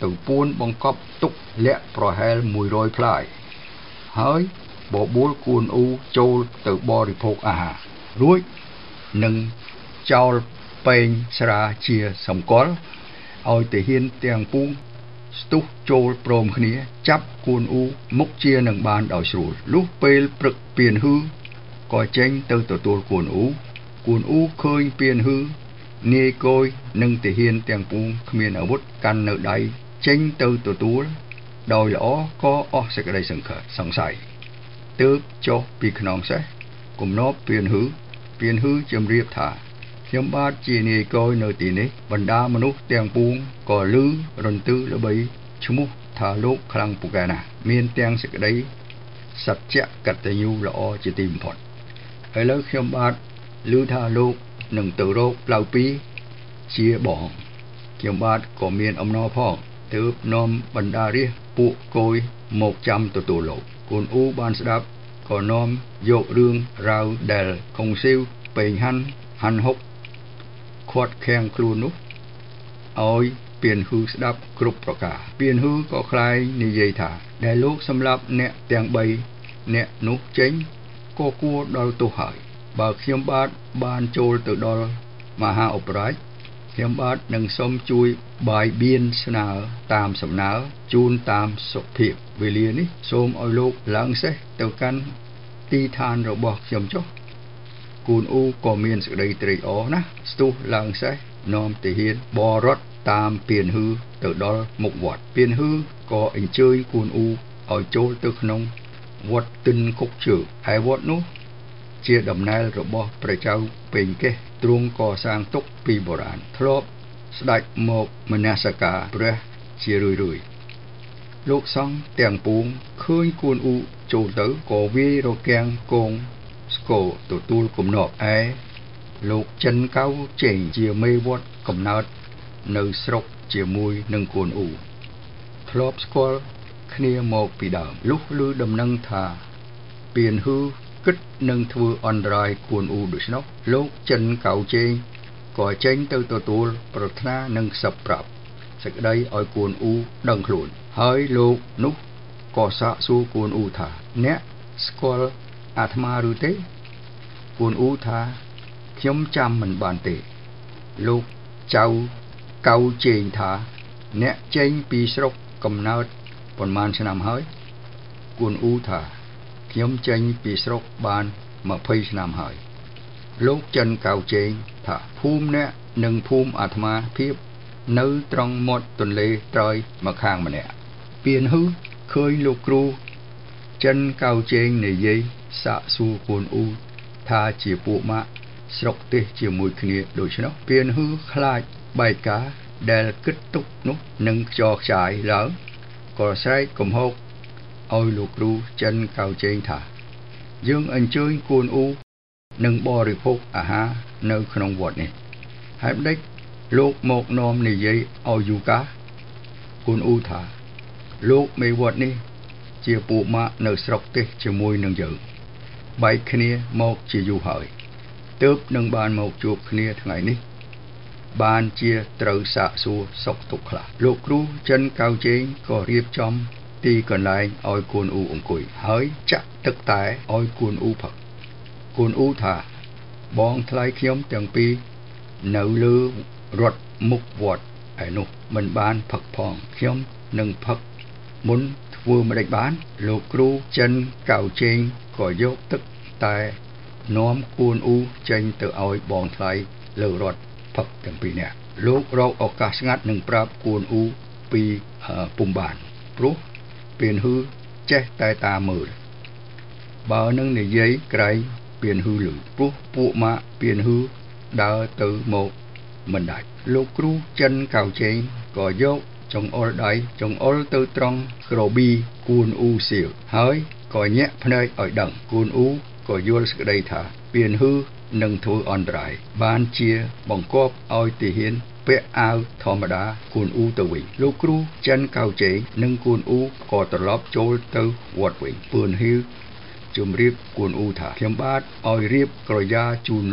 ទៅពួនបង្កប់ទុកលាក់ប្រហែលមួយរយផ្លែហើយបបួលគួនអ៊ូចូលទៅបរិភោគអាហាររួចនឹងចោលពេងស្រាជាសម្គាល់ឲ្យទាហានទាំងពួងស្ទុះចូលព្រមគ្នាចាប់គួនអ៊ូមុខជានឹងបានដោយស្រួលលុះពេលព្រឹកពៀនហ៊ឺក៏ចេញទៅទទួលគួនអ៊ូគួនអ៊ូឃើញពៀនហ៊ឺនាយកយនឹងទាហានទាំងពួងគ្មានអាវុធកាន់នៅដៃចេញទៅទទួលដោយល្អក៏អស់សេចក្តីសង្ឃឹមសង្ស័យទើបចុះពីខ្នងសេះគំនប់ពៀនហ៊ឺពៀនហ៊ឺជំរាបថាខ្ញុំបាទជានាយកយនៅទីនេះបណ្ដាមនុស្សទាំងពួងក៏ឮរន្ទឺល្បីឈ្មោះថាលោកខ្លាំងពូកែណាស់មានទាំងសេចក្តីសច្ចៈកតញ្ញូល្អជាទីបំផុតឥឡូវខ្ញុំបាទឮថាលោកនឹងទៅរកផ្លៅពីជាបងខ្ញុំបាទក៏មានអំណរផងទើបនាំបណ្ដារាជពួកគយមកចាំទទួលលោកគួនអ៊ូបានស្ដាប់ក៏នាំយករឿងរ៉ាវដែលខុងស៊ីវពេងហាន់ហាន់ហុកខាត់ខាំងខ្លួននោះឲ្យពៀនហ៊ឺស្ដាប់គ្រប់ប្រការពៀនហ៊ឺក៏ខ្លាយនិយាយថាដែលលោកសម្លាប់អ្នកទាំងបីអ្នកនោះចេញក៏គួរដល់ទោសហើយបើខ្ញុំបាទបានចូលទៅដល់មហាឧបរាជខ្ញុំបាទនឹងសូមជួយបាយបៀនស្នើតាមសំណើជូនតាមសុភាពវេលានេះសូមឲ្យលោកឡើងសេះទៅកាន់ទីឋានរបស់ខ្ញុំចុះគួនអ៊ូក៏មានសេចក្តីត្រេកអរណាស់ស្ទុះឡើងសេះនាំទាហានបរត់តាមពៀនហ៊ឺទៅដល់មុខវត្តពៀនហ៊ឺក៏អញ្ជើញគួនអ៊ូឲ្យចូលទៅក្នុងវត្តទិនគុកជើហើយវត្តនោះជាដំណើររបស់ព្រះចៅពេញកេះទ្រង់កសាងទុកពីបុរាណធ្លាប់ស្ដេចមកមនសិការព្រះជារឿយរឿយលោកសង្ឃទាំងពួងឃើញគួនអ៊ូចូលទៅក៏វាយរកាំងកងស្គរទទួលគំនប់ឯលោកចិនកៅជេងជាមេវត្តកំណើតនៅស្រុកជាមួយនឹងគួនអ៊ូធ្លាប់ស្គាល់គ្នាមកពីដើមលុះឮដំណឹងថាពៀនហ៊ឺគិតនឹងធ្វើអន្តរាយគួនអ៊ូដូច្នោះលោកចិនកៅជេងក៏ចេញទៅទទួលប្រាថ្នានឹងខ្សឹបប្រាប់សេចក្តីឲ្យគួនអ៊ូដឹងខ្លួនហើយលោកនោះក៏សាកសួរគួនអ៊ូថាអ្នកស្គាល់អាត្មាឬទេគួនអ៊ូថាខ្ញុំចាំមិនបានទេលោកចៅកៅជេងថាអ្នកចេញពីស្រុកកំណើតប៉ុន្មានឆ្នាំហើយគួនអ៊ូថាខ្ញុំចេញពីស្រុកបានម្ភៃឆ្នាំហើយលោកចិនកៅជេងថាភូមិអ្នកនិងភូមិអាត្មាភាពនៅត្រង់មាត់ទន្លេត្រើយមកខាងម្នាក់ពៀនហ៊ឺឃើញលោកគ្រូចិនកៅជេងនិយាយសាកសួរគួនអ៊ូថាជាពួកម៉ាក់ស្រុកទេសជាមួយគ្នាដូច្នោះពៀនហ៊ឺខ្លាចបែកការដែលគិតទុកនោះនឹងខ្យល់ខ្ចាយឡើងក៏ស្រែកកំហុកឲ្យលោកគ្រូចិនកៅជេងថាយើងអញ្ជើញគួនអ៊ូនឹងបរិភោគអាហារនៅក្នុងវត្តនេះហើយម្ដេចលោកមកនាំនិយាយឲ្យយូកាគួនអ៊ូថាលោកមេវត្តនេះជាពួកម៉ាក់នៅស្រុកទេសជាមួយនឹងយើងបែកគ្នាមកជាយូរហើយទើបនឹងបានមកជួបគ្នាថ្ងៃនេះបានជាត្រូវសាកសួរសុខទុក្ខខ្លះលោកគ្រូចិនកៅជេងក៏រៀបចំទីកន្លែងឲ្យគួនអ៊ូអង្គុយហើយចាក់ទឹកតែឲ្យគួនអ៊ូផឹកគួនអ៊ូថាបងថ្លៃខ្ញុំទាំងពីរនៅលើរត់មុខវត្តឯនោះមិនបានផឹកផងខ្ញុំនឹងផឹកមុនធ្វើមិនដេចបានលោកគ្រូចិនកៅជេងក៏យកទឹកតែនាំគួនអ៊ូចេញទៅឲ្យបងថ្លៃលើរត់ផឹកទាំងពីរនាក់លោករកឱកាសស្ងាត់នឹងប្រាប់គួនអ៊ូពីពុំបានព្រោះពៀនហ៊ឺចេះតែតាមមើលបើនឹងនិយាយក្រែងពៀនហ៊ឺលឺព្រោះពួកម៉ាក់ពៀនហ៊ឺដើរទៅមកមិនដាច់លោកគ្រូចិនកៅជេងក៏យកចង្អុលដៃចង្អុលទៅត្រង់ក្រប៊ីគួនអ៊ូសៀវហើយក៏ញាក់ភ្នែកឲ្យដឹងគួនអ៊ូក៏យល់សេចក្តីថាពៀនហ៊ឺនឹងធ្វើអន្តរាយបានជាបង្គាប់ឲ្យទាហានពាក់អាវធម្មតាគួនអ៊ូទៅវិញលោកគ្រូចិនកៅជេងនិងគួនអ៊ូក៏ត្រឡប់ចូលទៅវត្តវិញពឿនហ៊ឺជំរាបគួនអ៊ូថាខ្ញុំបាទឲ្យរៀបក្រយ៉ាជូនលោក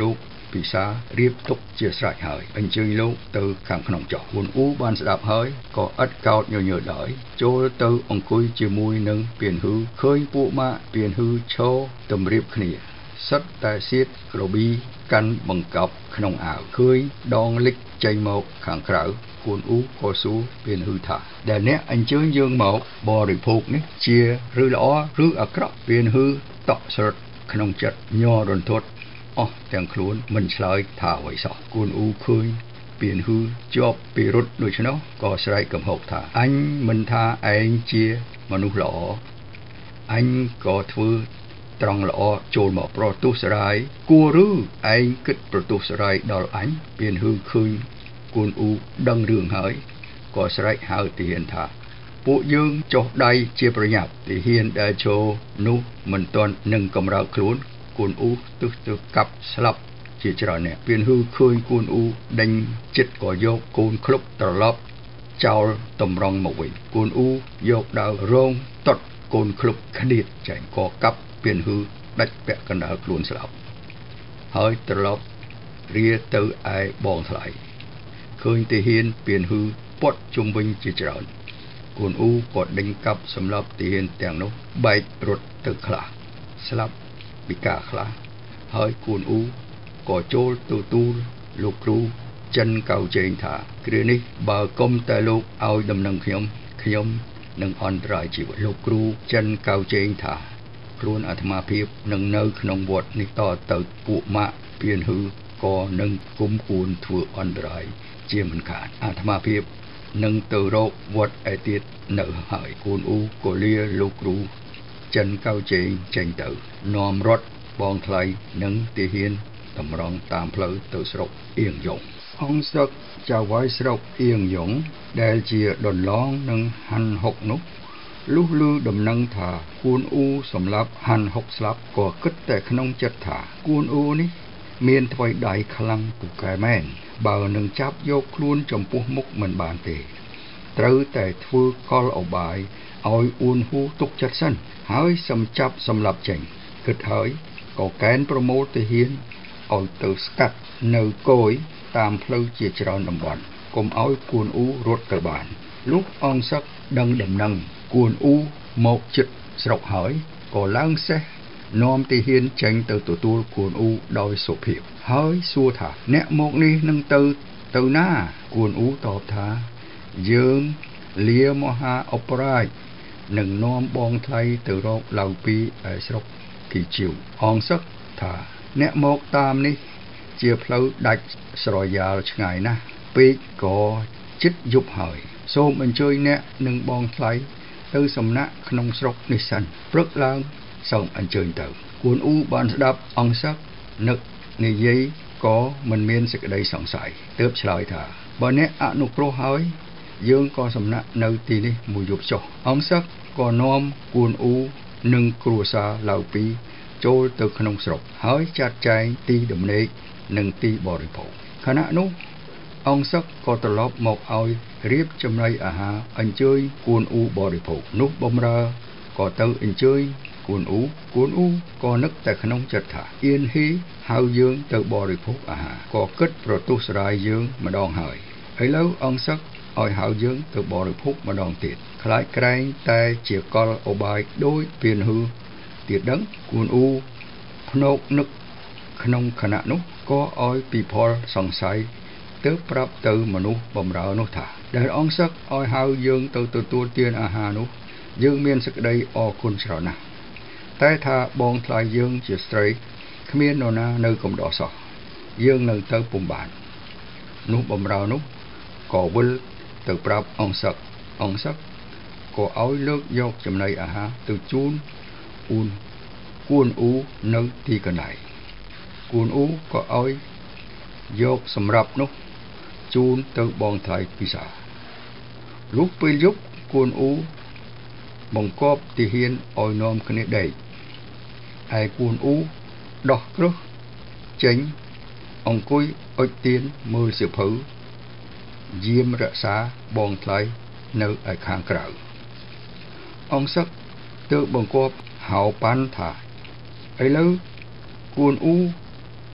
ពិសារៀបទុកជាស្រេចហើយអញ្ជើញលោកទៅខាងក្នុងចុះគួនអ៊ូបានស្ដាប់ហើយក៏ឥតកោតញញើឡើយចូលទៅអង្គុយជាមួយនឹងពៀនហ៊ឺឃើញពួកម៉ាក់ពៀនហ៊ឺឈរតម្រៀបគ្នាសិតតែសៀតក្រប៊ីកាន់បង្កប់ក្នុងអាវឃើញដងលិចចេញមកខាងក្រៅគួនអ៊ូក៏សួរពៀនហ៊ឺថាដែលអ្នកអញ្ជើញយើងមកបរិភោគនេះជាឬល្អឬអាក្រក់ពៀនហ៊ឺតក់ស្រត់ក្នុងចិត្តញ័ររន្ធត់អស់ទាំងខ្លួនមិនឆ្លើយថាអ្វីសោះគួនអ៊ូឃើញពៀនហ៊ឺជាប់ពិរុទ្ធដូច្នោះក៏ស្រែកកំហុកថាអញមិនថាឯងជាមនុស្សល្អអញក៏ធ្វើត្រង់ល្អចូលមកប្រទុសរាយគួរឬឯងគិតប្រទុសរាយដល់អញពៀនហ៊ឺឃើញគួនអ៊ូដឹងរឿងហើយក៏ស្រែកហៅទាហានថាពួកយើងចុះដៃជាប្រញាប់ទាហានដែលចូលនោះមិនទាន់នឹងកម្រើកខ្លួនគួនអ៊ូទឹះទៅកាប់ស្លាប់ជាច្រើនអ្នកពៀនហ៊ឺឃើញគួនអ៊ូដេញចិត្តក៏យកកូនឃ្លុបត្រឡប់ចោលតម្រង់មកវិញគួនអ៊ូយកដាវរងតត់កូនឃ្លុបឃ្នៀតចេញក៏កាប់ពៀនហ៊ឺដាច់ពាក់កណ្ដាលខ្លួនស្លាប់ហើយត្រឡប់រាទៅឯបងថ្លៃឃើញទាហានពៀនហ៊ឺពាត់ជុំវិញជាច្រើនគួនអ៊ូក៏ដេញកាប់សម្លាប់ទាហានទាំងនោះបែករត់ទៅខ្លះស្លាប់ពិការខ្លះហើយគួនអ៊ូក៏ចូលទូលលោកគ្រូចិនកៅជែងថាគ្រានេះបើគុំតែលោកឲ្យដំណឹងខ្ញុំខ្ញុំនឹងអន្តរាយជីវិតលោកគ្រូចិនកៅជែងថាខ្លួនអាត្មាភាពនឹងនៅក្នុងវត្តនេះតទៅពួកម៉ាក់ពៀនហ៊ឺក៏នឹងគុំគួនធ្វើអន្តរាយជាមិនខានអាត្មាភាពនឹងទៅរកវត្តឯទៀតនៅហើយគួនអ៊ូក៏លាលោកគ្រូចិនកៅជែងចេញទៅនាំរត់បងថ្លៃនិងទាហានតម្រង់តាមផ្លូវទៅស្រុកអៀងយ៉ុងអង្គស្រុកចៅវាយស្រុកអៀងយ៉ុងដែលជាដន្លងនឹងហាន់ហុកនោះលុះឮដំណឹងថាគួនអ៊ូសម្លាប់ហាន់ហុកស្លាប់ក៏គិតតែក្នុងចិត្តថាគួនអ៊ូនេះមានថ្វីដៃខ្លាំងពូកែមែនបើនឹងចាប់យកខ្លួនចំពោះមុខមិនបានទេត្រូវតែធ្វើកលអបាយឲ្យអ៊ូនហ៊ូទុកចិត្តសិនហើយសំចាប់សម្លាប់ចេញគិតហើយក៏កែនប្រមូលទាហានឲ្យទៅស្កាត់នៅគយតាមផ្លូវជាច្រើនតំបន់កុំឲ្យគួនអ៊ូរត់ទៅបានលុះអង្គសឹកដឹងដំណឹងគួនអ៊ូមកជិតស្រុកហើយក៏ឡើងសេះនាំទាហានចេញទៅទទួលគួនអ៊ូដោយសុភាពហើយសួរថាអ្នកមកនេះនឹងទៅទៅណាគួនអ៊ូតបថាយើងលាមហាអបរាជនឹងនាំបងថ្លៃទៅរកឡៅពីឯស្រុកគីជីវអង្គសឹកថាអ្នកមកតាមនេះជាផ្លូវដាច់ស្រយាលឆ្ងាយណាស់ពេកក៏ជិតយប់ហើយសូមអញ្ជើញអ្នកនិងបងថ្លៃទៅសំណាក់ក្នុងស្រុកនេះសិនព្រឹកឡើងសូមអញ្ជើញទៅគួនអ៊ូបានស្ដាប់អង្គសឹកនឹកនិយាយក៏មិនមានសេចក្តីសង្ស័យទើបឆ្លើយថាបើអ្នកអនុគ្រោះហើយយើងក៏សំណាក់នៅទីនេះមួយយប់ចុះអង្គសឹកក៏នាំគួនអ៊ូនិងគ្រួសារឡៅពីចូលទៅក្នុងស្រុកហើយចាត់ចែងទីដំណេកនិងទីបរិភោគខណៈនោះអង្គសឹកក៏ត្រឡប់មកឲ្យរៀបចំណីអាហារអញ្ជើញគួនអ៊ូបរិភោគនោះបម្រើក៏ទៅអញ្ជើញគួនអ៊ូគួនអ៊ូក៏នឹកតែក្នុងចិត្តថាអៀនហ៊ីហៅយើងទៅបរិភោគអាហារក៏គិតប្រទុសរាយយើងម្ដងហើយឥឡូវអង្គសឹកឲ្យហៅយើងទៅបរិភោគម្ដងទៀតខ្លាចក្រែងតែជាកលអបាយដោយពៀនហ៊ឺទៀតដឹងគួនអ៊ូភ្នោកនឹកក្នុងខណៈនោះក៏ឲ្យពិផលសង្ស័យទៅប្រាប់ទៅមនុស្សបម្រើនោះថាដែលអង្គសឹកឲ្យហៅយើងទៅទទួលទានអាហារនោះយើងមានសេចក្តីអរគុណច្រើនណាស់តែថាបងថ្លៃយើងជាស្ត្រីគ្មាននរណានៅកំដរសោះយើងនៅទៅពុំបាននោះបម្រើនោះក៏វិលទៅប្រាប់អង្គសឹកអង្គសឹកក៏ឲ្យលើកយកចំណីអាហារទៅជូនអ៊ូនគួនអ៊ូនៅទីកន្លែងគួនអ៊ូក៏ឲ្យយកសម្រាប់នោះជូនទៅបងថ្លៃពិសាលុះពេលយប់គួនអ៊ូបង្គាប់ទាហានឲ្យនាំគ្នាដេកឯគួនអ៊ូដោះគ្រឹះចេញអង្គុយអុជទៀនមើលសៀវភៅយាមរក្សាបងថ្លៃនៅឯខាងក្រៅអង្គសឹកទើបបង្គាប់ហៅប៉ាន់ថាឥឡូវគួនអ៊ូ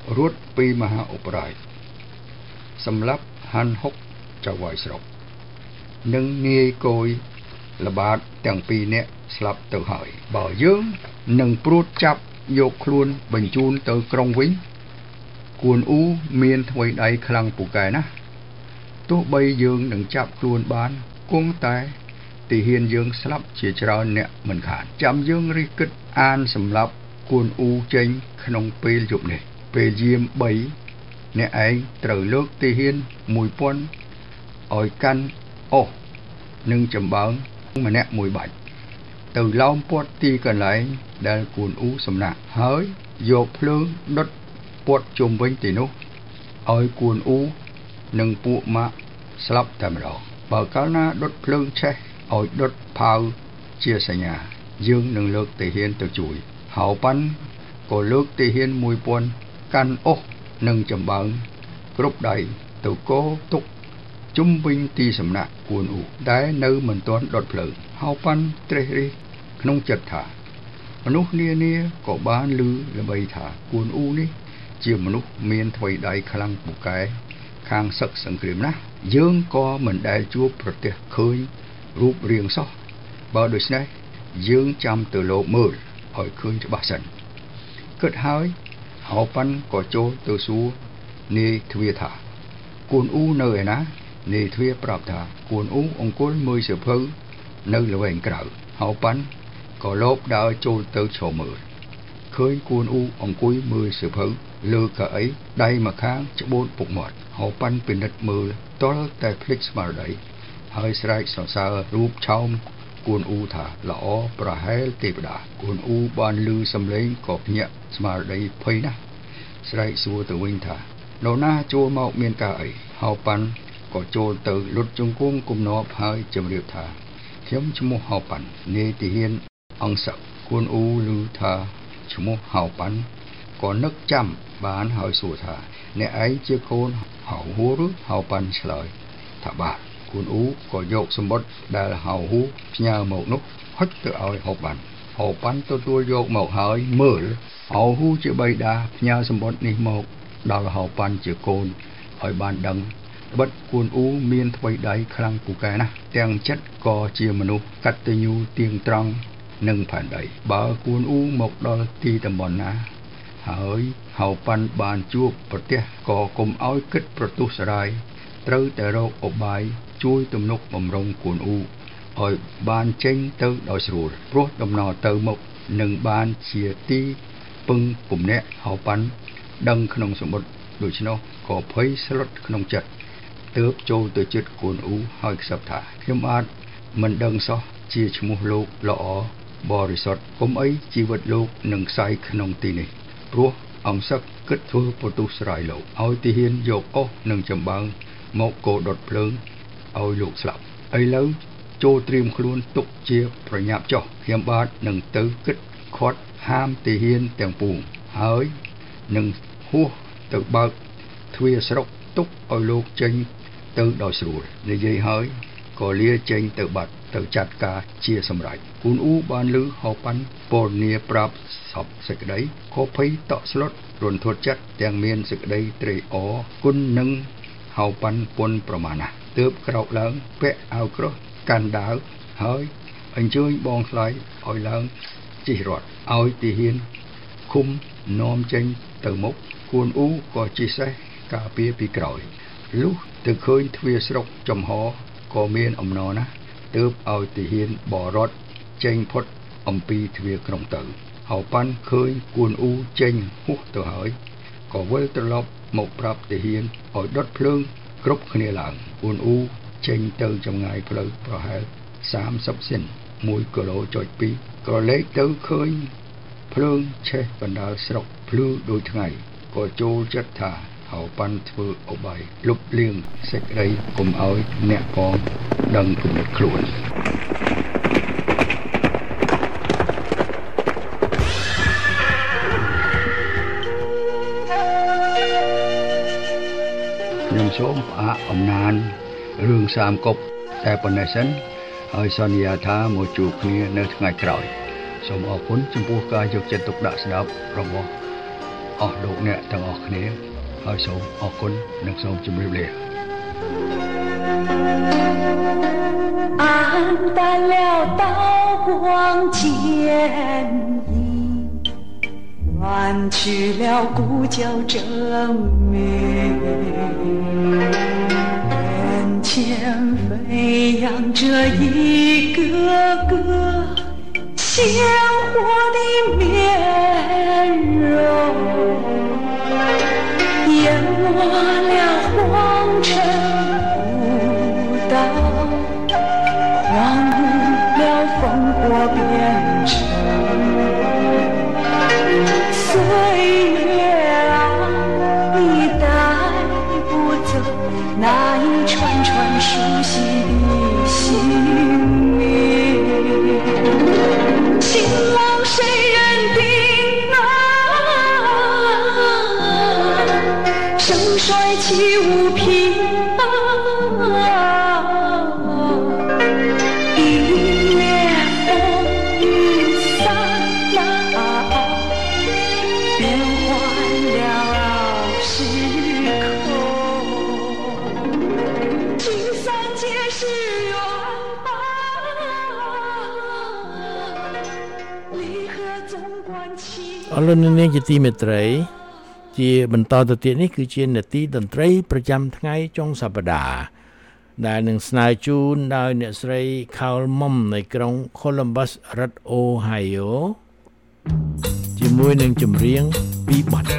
រត់ពីមហាឧបរាជសម្រាប់ហាន់ហុកចៅវាយស្រុកនិងនាយកយល្បាតទាំងពីរនាក់ស្លាប់ទៅហើយបើយើងនឹងព្រួតចាប់យកខ្លួនបញ្ជូនទៅក្រុងវិញគួនអ៊ូមានថ្មីដៃខ្លាំងពូកែណាស់ទោះបីយើងនឹងចាប់ខ្លួនបានគង់តែទីហ៊ានយើងស្លាប់ជាច្រើនអ្នកមិនខានចាំយើងរិះគិតអានសម្រាប់គួនអ៊ូចេញក្នុងពេលយប់នេះពេលយាមបីអ្នកឯងត្រូវលើកទីហ៊ានមួយពាន់ឲ្យកាន់អស់នឹងចម្បើងម្នាក់មួយបាច់ទៅឡោមព័ទ្ធទីកន្លែងដែលគួនអ៊ូសំណាក់ហើយយកភ្លើងដុតព័ទ្ធជុំវិញទីនោះឲ្យគួនអ៊ូនិងពួកម៉ាក់ស្លាប់តែម្ដងបើកាលណាដុតភ្លើងឆេះឲ្យដុតផាវជាសញ្ញាយើងនឹងលើកទីហ៊ានទៅជួយហៅប៉ាន់ក៏លើកទីហ៊ានមួយពាន់កាន់អស់នឹងចម្បើងគ្រប់ដៃទៅកោទុកជុំវិញទីសំណាក់គួនអ៊ូដែលនៅមិនទាន់ដុតភ្លើងហៅប៉ាន់ត្រេះរិះក្នុងចិត្តថាមនុស្សនានាក៏បានឮល្បីថាគួនអ៊ូនេះជាមនុស្សមានថ្មីដៃខ្លាំងពូកែខាងសឹកសង្គ្រាមណាស់យើងក៏មិនដែលជួបប្រទះឃើញរូបរាងសោះបើដូច្នេះយើងចាំទៅលោកមើលឲ្យឃើញច្បាស់សិនគិតហើយហៅប៉ាន់ក៏ចូលទៅសួរនាយទ្វាថាគួនអ៊ូនៅឯណានាយទ្វាប្រាប់ថាគួនអ៊ូអង្គុយមើលសៀវភៅនៅល្វែងក្រៅហៅប៉ាន់ក៏លបដើរចូលទៅឈរមើលឃើញគួនអ៊ូអង្គុយមើលសៀវភៅលើកៅអីដៃម្ខាងច្បូតពុកមាត់ហៅប៉ាន់ពិនិត្យមើលតលតែភ្លេចស្មារតីហើយស្រែកសរសើររូបឆោមគួនអ៊ូថាល្អប្រហែលទេវតាគួនអ៊ូបានឮសំឡេងក៏ភ្ញាក់ស្មារតីភ័យណាស់ស្រែកសួរទៅវិញថានរណាចូលមកមានការអីហៅប៉ាន់ក៏ចូលទៅលុតជង្គង់គំនប់ហើយជម្រាបថាខ្ញុំឈ្មោះហៅប៉ាន់នាយទីហ៊ានអង្គសឹកគួនអ៊ូឮថាឈ្មោះហៅប៉ាន់ក៏នឹកចាំបានហើយសួរថាអ្នកឯងជាកូនហៅហួរឬហៅប៉ាន់ឆ្លើយថាបាទគួនអ៊ូក៏យកសម្បត្តិដែលហៅហួរផ្ញើមកនោះហុចទៅឲ្យហៅប៉ាន់ហៅប៉ាន់ទទួលយកមកហើយមើលហៅហួរជាបិតាផ្ញើសម្បត្តិនេះមកដល់ហៅប៉ាន់ជាកូនឲ្យបានដឹងបិទគួនអ៊ូមានថ្មីដៃខ្លាំងពូកែណាស់ទាំងចិត្តក៏ជាមនុស្សកតញ្ញូទៀងត្រង់នឹងផែនដីបើគួនអ៊ូមកដល់ទីតំបន់ណាហើយហៅប៉ាន់បានជួបប្រទះក៏កុំឲ្យគិតប្រទុសរាយត្រូវតែរកឧបាយជួយទំនុកបំរុងគួនអ៊ូឲ្យបានចេញទៅដោយស្រួលព្រោះដំណើរទៅមកនឹងបានជាទីពឹងគំនាក់ហៅប៉ាន់ដឹងក្នុងសមុទ្រដូច្នោះក៏ភ័យស្លុតក្នុងចិត្តទើបចូលទៅជិតគួនអ៊ូហើយខ្សឹបថាខ្ញុំអាចមិនដឹងសោះជាឈ្មោះលោកល្អបរិសុទ្ធកុំអីជីវិតលោកនឹងខ្សែក្នុងទីនេះព្រោះអង្គសឹកគិតធ្វើពុទុស្រាយលោកឲ្យទីហ៊ានយកអស់នឹងចម្បើងមកកោដុតភ្លើងឲ្យលោកស្លាប់ឥឡូវចូលត្រៀមខ្លួនទុកជាប្រញាប់ចុះខ្ញុំបាទនឹងទៅគិតខាត់ហាមទីហ៊ានទាំងពួងហើយនឹងហួសទៅបើកទ្វារស្រុកទុកឲ្យលោកចេញទៅដោយស្រួលនិយាយហើយក៏លាចេញទៅបាត់ទៅចាត់ការជាសម្រេចគួនអ៊ូបានឮហៅប៉ាន់ពរនីប្រាប់សពសេចក្តីខភ័យតក់ស្លុតរន្ធត់ចិត្តទាំងមានសេចក្តីត្រេកអរគុណនឹងហៅប៉ាន់ពុនប្រមាណណាស់ទើបក្រោកឡើងពាក់អាវក្រោះកាន់ដាវហើយអញ្ជើញបងថ្លៃឲ្យឡើងជិះរត់ឲ្យទីហ៊ានឃុំនាំចេញទៅមុខគួនអ៊ូក៏ជិះសេះការពារពីក្រោយលុះទៅឃើញទ្វារស្រុកចំហក៏មានអំណរណាស់ទើបឲ្យទីហ៊ានបរត់ចេញផុតអំពីទ្វារក្រុងទៅហៅប៉ាន់ឃើញគួនអ៊ូចេញហួសទៅហើយក៏វិលត្រឡប់មកប្រាប់ទីហ៊ានឲ្យដុតភ្លើងគ្រប់គ្នាឡើងគួនអ៊ូចេញទៅចម្ងាយផ្លូវប្រហែលសាមសិបសិនមួយគីឡូចុចពីរក៏លេខទៅឃើញភ្លើងឆេះបណ្ដាលស្រុកភ្លឺដូចថ្ងៃក៏ចូលចិត្តថាហៅប៉ាន់ធ្វើអបាយលុបលាងសេចក្តីកុំឲ្យអ្នកផងដឹងគំនិតខ្លួនខ្ញុំសូមផ្អាកអំណានរឿងសាមកប់តែប៉ុណ្ណេះសិនហើយសន្យាថាមកជួបគ្នានៅថ្ងៃក្រោយសូមអរគុណចំពោះការយកចិត្តទុកដាក់ស្ដាប់របស់អស់លោកអ្នកទាំងអស់គ្នាហើយសូមអរគុណនិងសូមជម្រាបលា黯淡了刀光剑影，乱去了鼓角争鸣，眼前飞扬着一个个鲜活的面容，淹没了黄尘古道，荒芜了烽火边城。岁月啊，你带不走那一串串熟悉的姓名，情郎谁人定啊？盛衰起无凭啊！一列风雨散了，变换了时空，聚散皆是缘啊！离合总关情。 អរលោកនាងជាទីមេត្រីជាបន្តទៅទៀតនេះគឺជានាទីតន្ត្រីប្រចាំថ្ងៃចុងសប្តាហ៍ដែលនឹងស្នើជូនដោយអ្នកស្រី Carl Mom នៃក្រុង Columbus រដ្ឋ Ohio ជាមួយនឹងចម្រៀងពីរបទ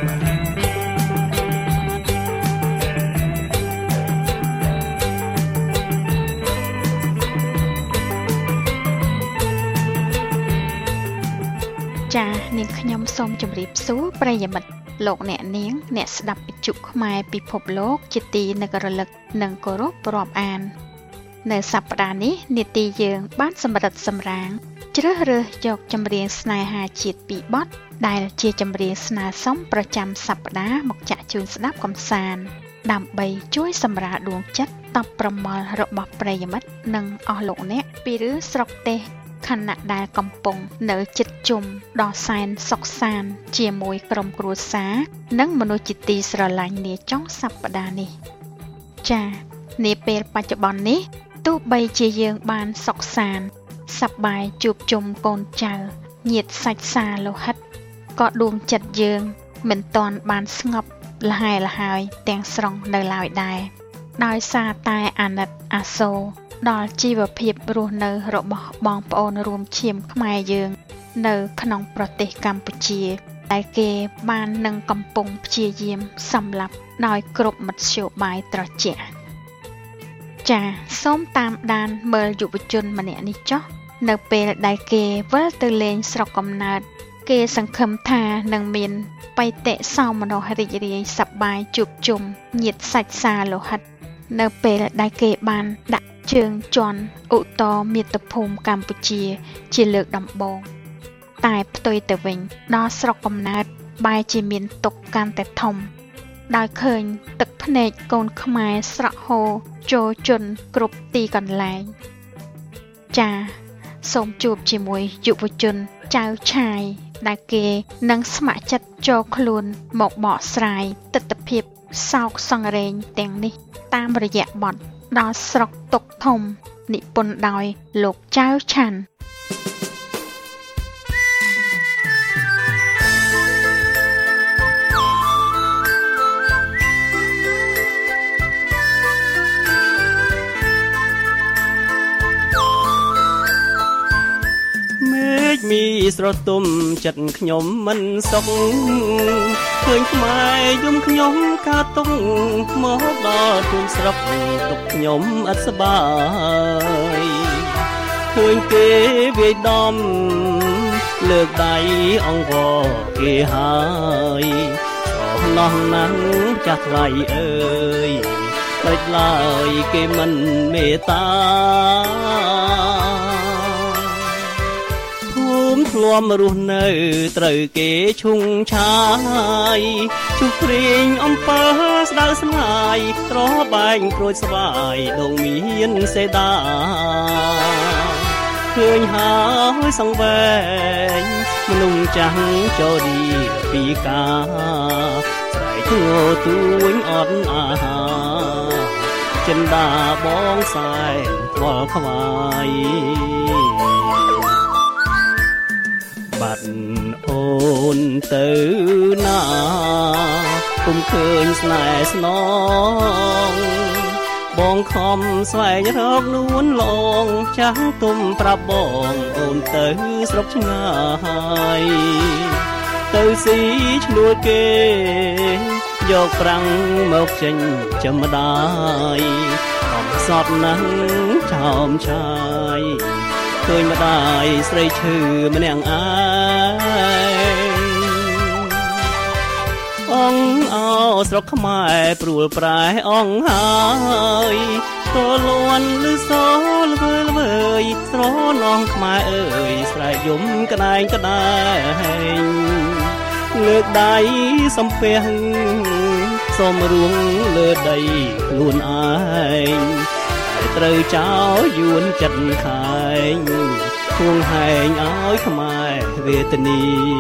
ចា៎នាងខ្ញុំសូមជម្រាបសួរប្រិយមិត្តលោកអ្នកនាងអ្នកស្ដាប់វិទ្យុខ្មែរពិភពលោកជាទីនឹករលឹកនិងគោរពរាប់អាននៅសប្តាហ៍នេះនាទីយើងបានសម្រិតសម្រាងជ្រើសរើសយកចម្រៀងស្នេហាជាតិពីរបទដែលជាចម្រៀងស្នើសុំប្រចាំសប្តាហ៍មកចាក់ជូនស្ដាប់កម្សាន្តដើម្បីជួយសម្រាលដួងចិត្តតបប្រមល់របស់ប្រិយមិត្តនិងអស់លោកអ្នកពីរឿងស្រុកទេសខណៈដែលកំពុងនៅជិតជុំដល់សែនសុខសាន្តជាមួយក្រុមគ្រួសារនិងមនុស្សជាទីស្រឡាញ់នាចុងសប្តាហ៍នេះចា៎នាពេលបច្ចុប្បន្ននេះទោះបីជាយើងបានសុខសាន្តសប្បាយជួបជុំកូនចៅញាតិសាច់សាលោហិតក៏ដួងចិត្តយើងមិនទាន់បានស្ងប់លហែលហើយទាំងស្រុងនៅឡើយដែរដោយសារតែអាណិតអាសូរដល់ជីវភាពរស់នៅរបស់បងប្អូនរួមឈាមខ្មែរយើងនៅក្នុងប្រទេសកម្ពុជាដែលគេបាននឹងកំពុងព្យាយាមសម្លាប់ដោយគ្រប់មធ្យោបាយត្រជាក់ចា៎សូមតាមដានមើលយុវជនម្នាក់នេះចុះនៅពេលដែលគេវិលទៅលេងស្រុកកំណើតគេសង្ឃឹមថានឹងមានបៃតេសោមនស្សរីករាយសប្បាយជួបជុំញាតិសាច់សាលោហិតនៅពេលដែលគេបានដាក់ជើងជន់ឧត្តរមាតុភូមិកម្ពុជាជាលើកដំបូងតែផ្ទុយទៅវិញដល់ស្រុកកំណើតបែរជាមានទុក្ខកាន់តែធំដោយឃើញទឹកភ្នែកកូនខ្មែរស្រក់ហូរចូលជន់គ្រប់ទីកន្លែងចា៎សូមជួបជាមួយយុវជនចៅឆាយដែលគេនឹងស្ម័គ្រចិត្តចូលខ្លួនមកបកស្រាយទិដ្ឋភាពសោកសង្រេងទាំងនេះតាមរយៈបទដល់ស្រុកទុកធំនិពន្ធដោយលោកចៅឆាន់มีស្រទុំចិត្តខ្ញុំមិនសុខឃើញខ្មែរយំខ្ញុំកាទុកមកដល់ភូមិស្រុកទុកខ្ញុំអត់សប្បាយឃើញគេវាយដំលើកដៃអង្វរគេហើយស្រស់ណោះណាស់ចាស់ថ្លៃអើយព្រេចឡើយគេមិនមេត្តាធ្លាប់រស់នៅត្រូវគេឈុងឆាយជុះព្រៀងអំពើស្ដៅស្ងាយត្របែងក្រូចស្វាយដងមានសេដាឃើញហើយសង្វេងមនុស្សចាស់ចូលរីពីកាស្រែកធ្ងោទួញអត់អាហាចិនដាបងសែនខ្វល់ខ្វាយបាត់អូនទៅណាពុំឃើញស្នេហ៍ស្នងបងខំស្វែងរកនួនឡងចាស់ទុំប្រាប់បងអូនទៅស្រុកឆ្ងាយទៅស៊ីឈ្នួលគេយកប្រាំងមកចេញចំដាយអំសត់ណាស់ចោមឆាយឃើញម្ដាយស្រីឈឺម្នាក់ឯងអងអោស្រុកខ្មែរព្រួលប្រែអងហើយតលន់លឺសលវើលវើយស្រនងខ្មែរអើយស្រែកយំក្ដែងក្ដែងលើកដៃសំពះសូមរួងលើដីខ្លួនឯងតែត្រូវចោលយួនចិត្តខែងគួងហែងឲ្យខ្មែរវេទនី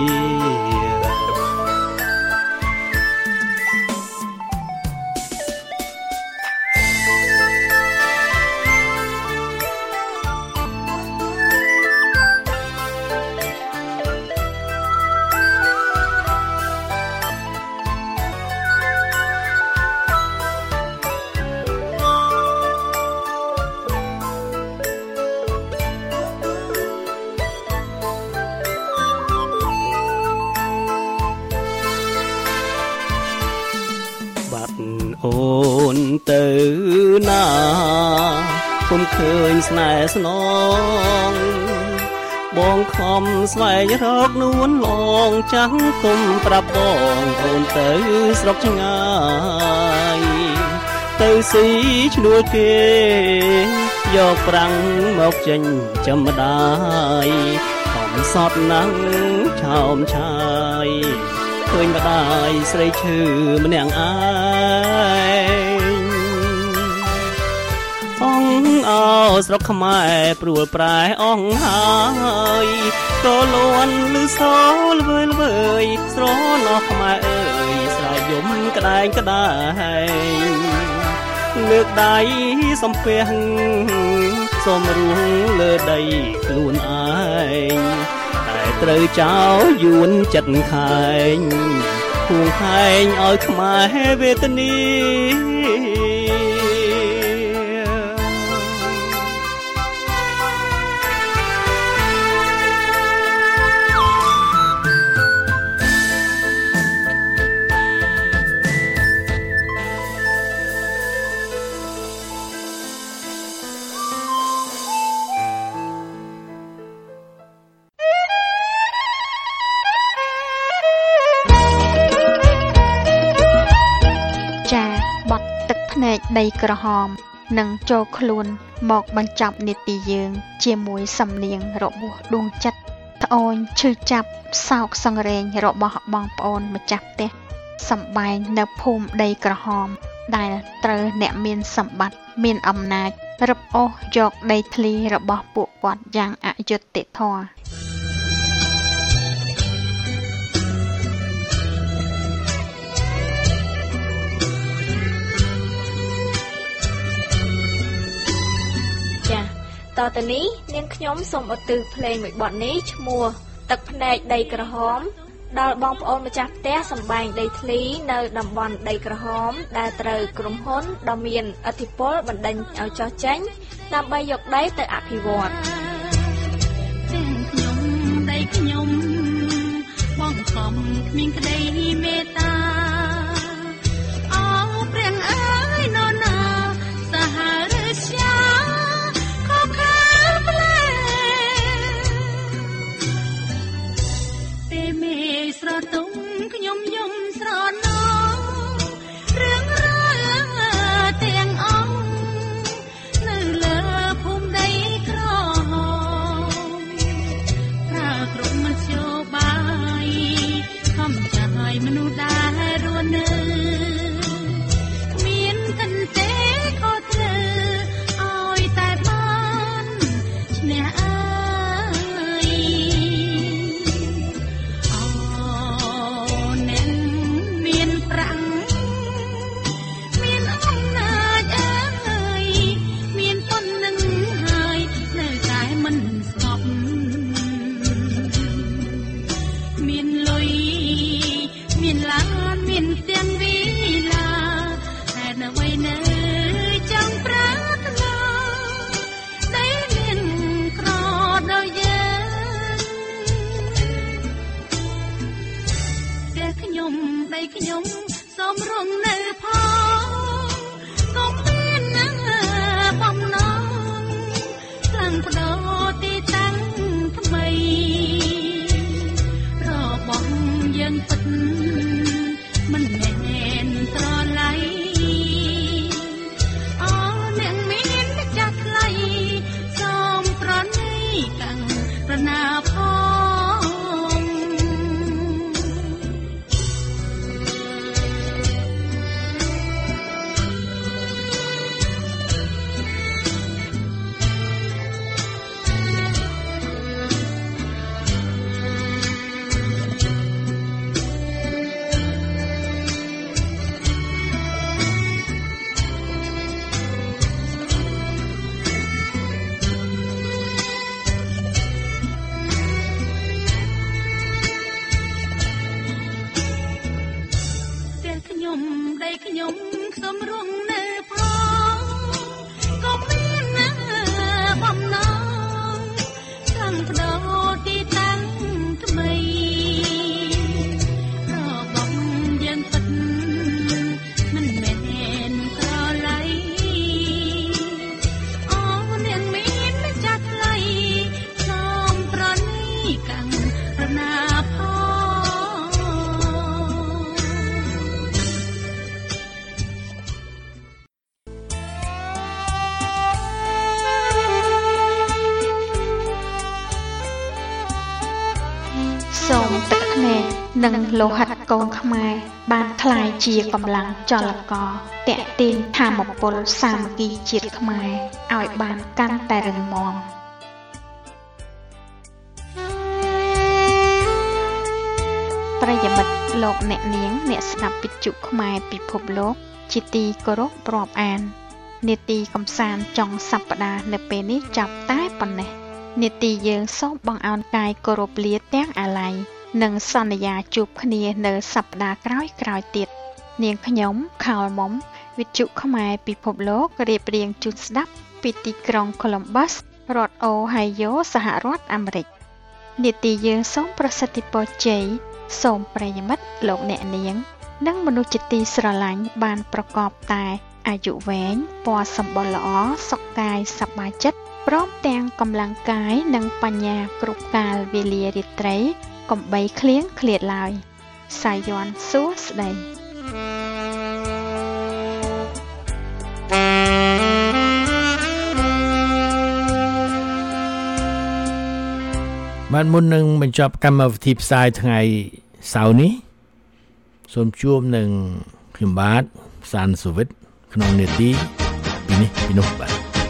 អូនទៅណាពុំឃើញស្នេហ៍ស្នងបងខំស្វែងរកនួនឡងចាំងទុំប្រាប់បងអូនទៅស្រុកឆ្ងាយទៅស៊ីឈ្នួលគេយកប្រាំងមកចេញចំដាយខំសត់ណាស់ឆោមឆាយឃើញម្ដាយស្រីឈឺម្នាក់ឯងអងអោស្រុកខ្មែរព្រួលប្រែអងហើយក៏លន់លឺសលវើលវើយស្រណោះខ្មែរអើយស្រែកយំក្ដែងក្ដែងលើកដៃសំពះសូមរួងលើដីខ្លួនឯងតែត្រូវចោលយួនចិត្តខែងគួងហែងឲ្យខ្មែរវេទនីដីក្រហមនឹងចូលខ្លួនមកបញ្ចប់នីតិយើងជាមួយសំនៀងរបួសដួងចិត្តត្អូញឈឺចាប់សោកសង្រេងរបស់បងប្អូនម្ចាស់ផ្ទះសម្បែងនៅភូមិដីក្រហមដែលត្រូវអ្នកមានសម្បត្តិមានអំណាចរឹបអូសយកដីធ្លីរបស់ពួកគាត់យ៉ាងអយុត្តិធម៌តទៅនេះនាងខ្ញុំសូមឧទ្ទិសភ្លេងមួយបទនេះឈ្មោះទឹកភ្នែកដីក្រហមដល់បងប្អូនម្ចាស់ផ្ទះសម្បែងដីធ្លីនៅតំបន់ដីក្រហមដែលត្រូវក្រុមហ៊ុនដ៏មានឥទ្ធិពលបណ្ដេញឲ្យចោះចេញដើម្បីយកដីទៅអភិវឌ្ឍខ្ញុំដីខ្ញុំបងខំគ្មានក្តីមេត្តាអោព្រះអើយនរណាសហរស្យាស្រទុំខ្ញុំយំស្រណោរឿងរ៉ាវទាំងអង្គនៅលើភូមិដីក្រហមប្រើគ្រប់មធ្យោបាយខំចាយមនុស្សដែលរស់នៅគ្មានកិនទេខុសត្រូវឲ្យតែបានឈ្នះអើយខ្ញុំសូមរំនៅផងកុំមានណាបំណងខ្លាំងបដោទីតាំងថ្មីរបស់យើងពិតមិនមែនត្រឡៃអរអ្នកមានម្ចាស់ថ្លៃសូមប្រណីកាំងប្រណាផងខ្ញុំសូមរំនៅផងកុំមានណាបំណងចង់បដោទីតាំងថ្មីរបស់យើងពិតមិនមែនត្រឡៃអូនាងមានម្ចាស់ថ្លៃសូមប្រណីកាំងប្រណាសូមទឹកភ្នែកនិងលោហិតកូនខ្មែរបានคล้ายជាកម្លាំងចលករតាក់ទាញធម៌ពលសាមគ្គីជាតិខ្មែរឲ្យបានកាន់តែរឹងមាំប្រិយមិត្តលោកអ្នកនាងអ្នកស្ដាប់វិទ្យុខ្មែរពិភពលោកជាទីគោរពរាប់អាននេតិកំសាន្តចុងសប្តាហ៍នៅពេលនេះចាប់តែប៉ុណ្ណេះនេតិយើងសូមបង្អោនកាយគោរពលាទាំងអាល័យនិងសន្យាជួបគ្នានៅសប្តាហ៍ក្រោយក្រោយទៀតនាងខ្ញុំខោលមុំវិទ្យុខ្មែរពិភពលោករៀបរៀងជូនស្ដាប់ពីទីក្រុង Columbus រដ្ឋ Ohio សហរដ្ឋអាមេរិកនេតិយើងសូមប្រសិទ្ធពរជ័យសូមប្រិយមិត្តលោកអ្នកនាងនិងមនុស្សជាទីស្រឡាញ់បានប្រកបតែអាយុវែងពណ៌សម្បុរល្អសុខកាយសប្បាយចិត្តព្រមទាំងកម្លាំងកាយនិងបញ្ញាគ្រប់កាលវេលារាត្រីកុំបីឃ្លៀងឃ្លាតឡើយសាយ័ន្តសួស្តីបានមុននឹងបញ្ចប់កម្មវិធីផ្សាយថ្ងៃសៅរ៍នេះសូមជួបនឹងខ្ញុំបាទសានសុវិតក្នុងនេតិពីនេះពីនោះបាទ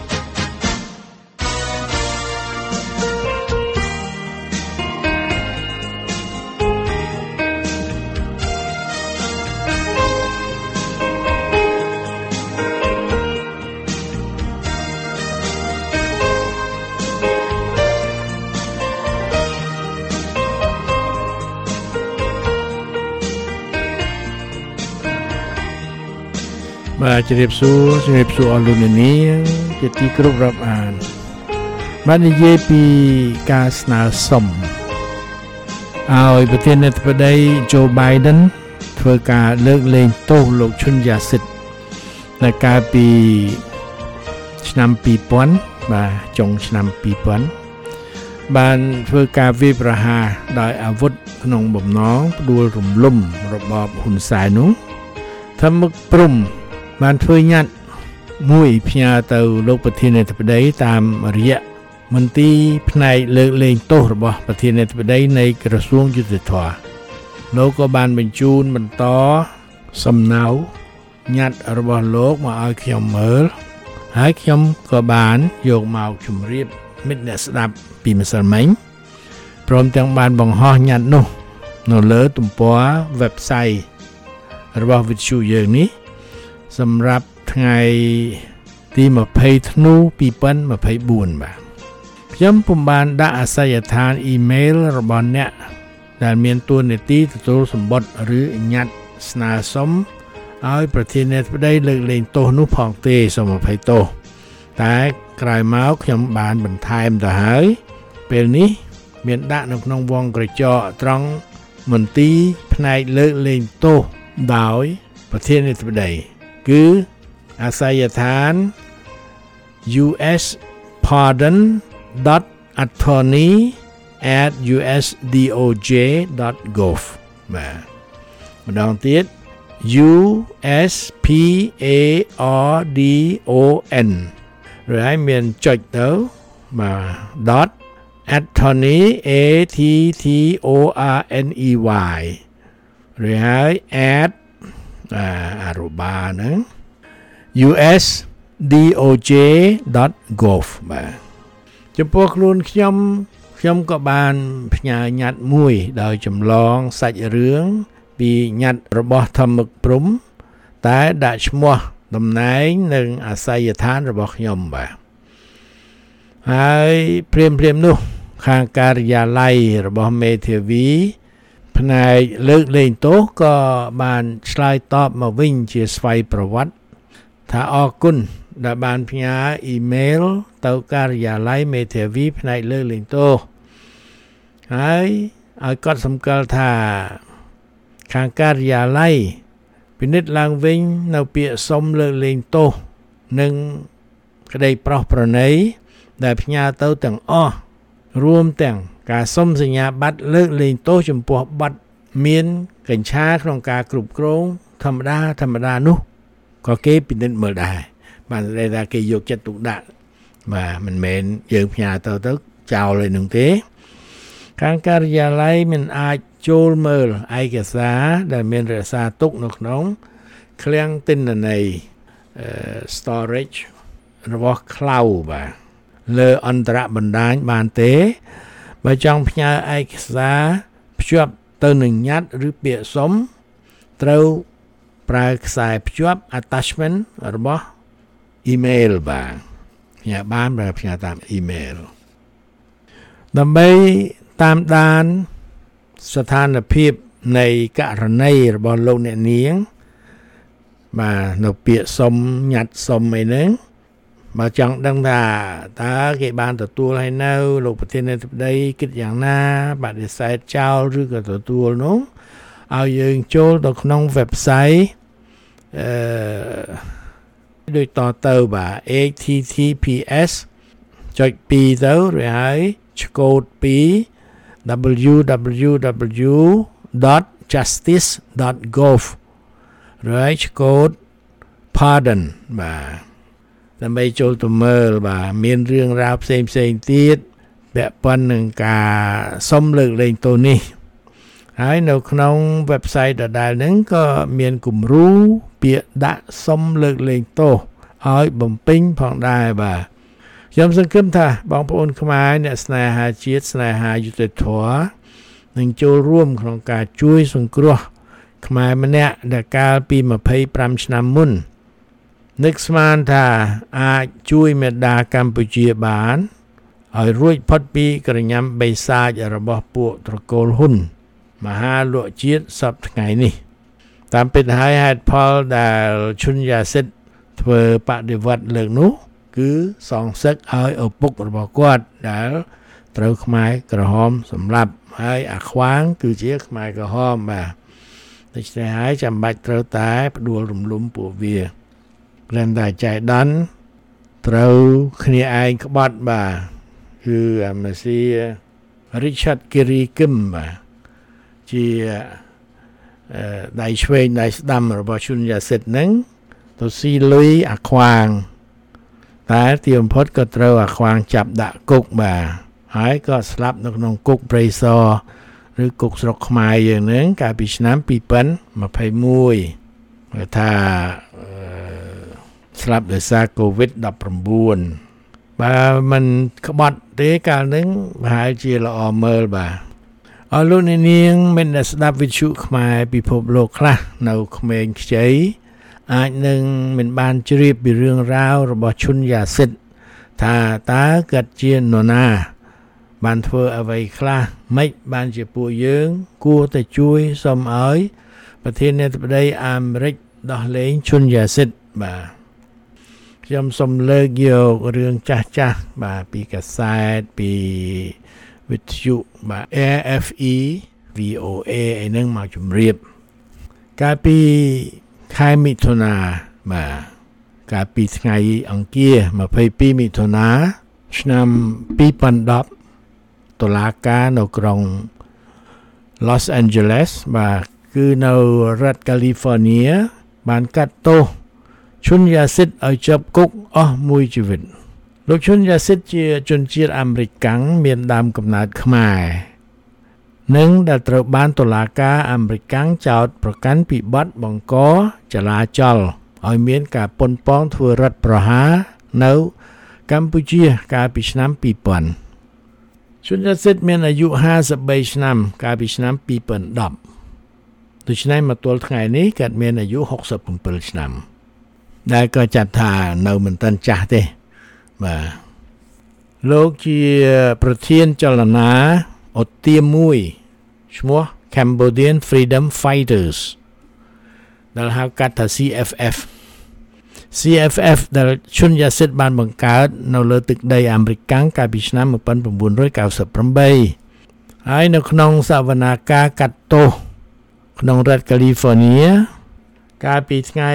បាទជម្រាបសួរជម្រាបសួរអស់លោកអ្នកនាងជាទីគោរពរាប់អានបាននិយាយពីការស្នើសុំឲ្យប្រធានាធិបតី Joe Biden ធ្វើការលើកលែងទោសលោកឈុនយ៉ាស៊ីតនៅកាលពីឆ្នាំពីរពាន់បាទចុងឆ្នាំពីរពាន់បានធ្វើការវាយប្រហារដោយអាវុធក្នុងបំណងផ្ដួលរំលំរបបហ៊ុនសែននោះធ្វើមុខព្រំបានធ្វើញត្តិមួយផ្ញើទៅលោកប្រធានាធិបតីតាមរយៈមន្ទីរផ្នែកលើកលែងទោសរបស់ប្រធានាធិបតីនៃក្រសួងយុតិធម៌លោកក៏បានបញ្ជូនបន្តសំណៅញត្តិរបស់លោកមកឲ្យខ្ញុំមើលហើយខ្ញុំក៏បានយកមកជម្រាបមិត្តអ្នកស្ដាប់ពីម្សិលមិញព្រមទាំងបានបង្ហោះញត្តិនោះនៅលើទំព័រ website របស់វិទ្យុយើងនេះសម្រាប់ថ្ងៃទីยี่สิบធ្នូยี่สิบยี่สิบสี่បាទខ្ញុំពុំបានដាក់អាសយដ្ឋានអ៊ីមែលរបស់អ្នកដែលមានតួនាទីទទួលសម្បត្តិឬញត្តិស្នើសុំឲ្យប្រធានាធិបតីលើកលែងទោសនោះផងទេសូមអភ័យទោសតែក្រោយមកខ្ញុំបានបន្ថែមទៅហើយពេលនេះមានដាក់នៅក្នុងវងក្រចកត្រង់មន្ទីរផ្នែកលើកលែងទោសដោយប្រធានាធិបតីគឺអាសយដ្ឋាន u s pardon dot attorney at u s d o j dot gov បាទម្ដងទៀត u s p a r d o n rồi ai miền chọi tớ mà dot attorney a t t o r n e y rồi ai at à aroba nữa u s d o j dot gov បាទចំពោះខ្លួនខ្ញុំខ្ញុំក៏បានផ្ញើញត្តិមួយដោយចម្លងសាច់រឿងពីញត្តិរបស់ធម្មឹកព្រំតែដាក់ឈ្មោះតំណែងនិងអាសយដ្ឋានរបស់ខ្ញុំបាទហើយព្រាមព្រាមនោះខាងការិយាល័យរបស់មេធាវីផ្នែកលើកលែងទោសក៏បានឆ្លើយតបមកវិញជាស្វ័យប្រវត្តិថាអរគុណដែលបានផ្ញើអ៊ីមែលទៅការិយាល័យមេធាវីផ្នែកលើកលែងទោសហើយឲ្យកត់សម្គាល់ថាខាងការិយាល័យពិនិត្យឡើងវិញនៅពាក្យសុំលើកលែងទោសនិងក្តីប្រោសប្រណីដែលផ្ញើទៅទាំងអស់រួមទាំងការសុំសញ្ញាបត្រលើកលែងទោសចំពោះបទមានកញ្ឆាក្នុងការគ្រប់គ្រងធម្មតាធម្មតានោះក៏គេពិនិត្យមើលដែរបានតែគេយកចិត្តទុកដាក់បាទមិនមែនយើងផ្ញើទៅទៅចោលឯនោះទេខាងការិយាល័យមិនអាចចូលមើលឯកសារដែលមានរក្សាទុកនៅក្នុងឃ្លាំងទិន្នន័យ storage របស់ cloud បាទលើអន្តរបណ្ដាញបានទេបើចង់ផ្ញើឯកសារភ្ជាប់ទៅនឹងញត្តិឬពាក្យសុំត្រូវប្រើខ្សែភ្ជាប់ attachment របស់ email បាទផ្ញើបានប្រើផ្ញើតាម email ដើម្បីតាមដានស្ថានភាពនៃករណីរបស់លោកអ្នកនាងបាទនៅពាក្យសុំញត្តិសុំអីហ្នឹងបើចង់ដឹងថាតើគេបានទទួលហើយនៅលោកប្រធានាធិបតីគិតយ៉ាងណាបដិសេធចោលឬក៏ទទួលនោះឲ្យយើងចូលទៅក្នុង website អឺដូចតទៅបាទ https ចុចពីរទៅរួចហើយឆ្កូតពី w w w dot justice dot gov រួចហើយឆ្កូត pardon បាទដើម្បីចូលទៅមើលបាទមានរឿងរ៉ាវផ្សេងផ្សេងទៀតពាក់ព័ន្ធនឹងការសុំលើកលែងទោសនេះហើយនៅក្នុង website ដដែលហ្នឹងក៏មានគំរូពាក្យដាក់សុំលើកលែងទោសឲ្យបំពេញផងដែរបាទខ្ញុំសង្ឃឹមថាបងប្អូនខ្មែរអ្នកស្នេហាជាតិស្នេហាយុត្តិធម៌នឹងចូលរួមក្នុងការជួយសង្គ្រោះខ្មែរម្នាក់ដែលកាលពីម្ភៃប្រាំឆ្នាំមុននឹកស្មានថាអាចជួយមេដាកម្ពុជាបានឲ្យរួចផុតពីក្រញាំបិសាចរបស់ពួកត្រកូលហ៊ុនមហាលក់ជាតិសពថ្ងៃនេះតាមពិតហើយហេតុផលដែលឈុនយ៉ាសិតធ្វើបដិវត្តលើកនោះគឺសងសឹកឲ្យឪពុករបស់គាត់ដែលត្រូវខ្មែរក្រហមសម្លាប់ហើយអាខ្វាងគឺជាខ្មែរក្រហមបាទដូច្នេះហើយចាំបាច់ត្រូវតែផ្ដួលរំលំពួកវាព្រមតែចៃដន្យត្រូវគ្នាឯងក្បត់បាទគឺអាមេស៊ី Richard Kerry Kim បាទជាដៃឆ្វេងដៃស្ដាំរបស់ឈុនយ៉ាសិតហ្នឹងទៅស៊ីលុយអាខ្វាងតែទីបំផុតក៏ត្រូវអាខ្វាងចាប់ដាក់គុកបាទហើយក៏ស្លាប់នៅក្នុងគុកព្រៃសរឬគុកស្រុកខ្មែរយើងហ្នឹងកាលពីឆ្នាំពីរពាន់ម្ភៃមួយគេថាស្លាប់ដោយសារ កូវីដ ដប់ប្រាំបួន បើមិនក្បត់ទេកាលហ្នឹងប្រហែលជាល្អមើលបាទអរលោកអ្នកនាងមានតែស្ដាប់វិទ្យុខ្មែរពិភពលោកខ្លះនៅក្មេងខ្ចីអាចនឹងមិនបានជ្រាបពីរឿងរ៉ាវរបស់ឈុនយ៉ាសិតថាតើគាត់ជានរណាបានធ្វើអ្វីខ្លះម៉េចបានជាពួកយើងគួរតែជួយសូមឲ្យប្រធានាធិបតីអាមេរិកដោះលែងឈុនយ៉ាសិតបាទខ្ញុំសូមលើកយករឿងចាស់ចាស់បាទពីកាសែតពីវិទ្យុបាទ A F E V O A ឯហ្នឹងមកជម្រាបកាលពីខែមិថុនាបាទកាលពីថ្ងៃអង្គារ22មិថុនាឆ្នាំ2010តុលាការនៅក្រុង Los Angeles បាទគឺនៅរដ្ឋ California បានកាត់ទោសជនយ៉ាស៊ីតឲ្យជាប់គុកអស់មួយជីវិតលោកជនយ៉ាស៊ីតជាជនជាតិអាមេរិកាំងមានដើមកំណើតខ្មែរនិងដែលត្រូវបានតុលាការអាមេរិកាំងចោទប្រកាន់ពីបទបង្កចលាចលឲ្យមានការប៉ុនប៉ងធ្វើរដ្ឋប្រហារនៅកម្ពុជាកាលពីឆ្នាំ2000ជនយ៉ាស៊ីតមានអាយុห้าสิบสามឆ្នាំកាលពីឆ្នាំ2010ដូច្នេះមកទល់ថ្ងៃនេះគាត់មានអាយុหกสิบเจ็ดឆ្នាំដែលក៏ចាត់ថានៅមិនទាន់ចាស់ទេបាទលោកជាប្រធានចលនាឧទាមមួយឈ្មោះ Cambodian Freedom Fighters ដែលហៅកាត់ថា C F F C F F ដែលជនយ៉ាស៊ីតបានបង្កើតនៅលើទឹកដីអាមេរិកកាំងកាលពីឆ្នាំnineteen ninety-eightហើយនៅក្នុងសវនាការកាត់ទោសក្នុងរដ្ឋ California កាលពីថ្ងៃ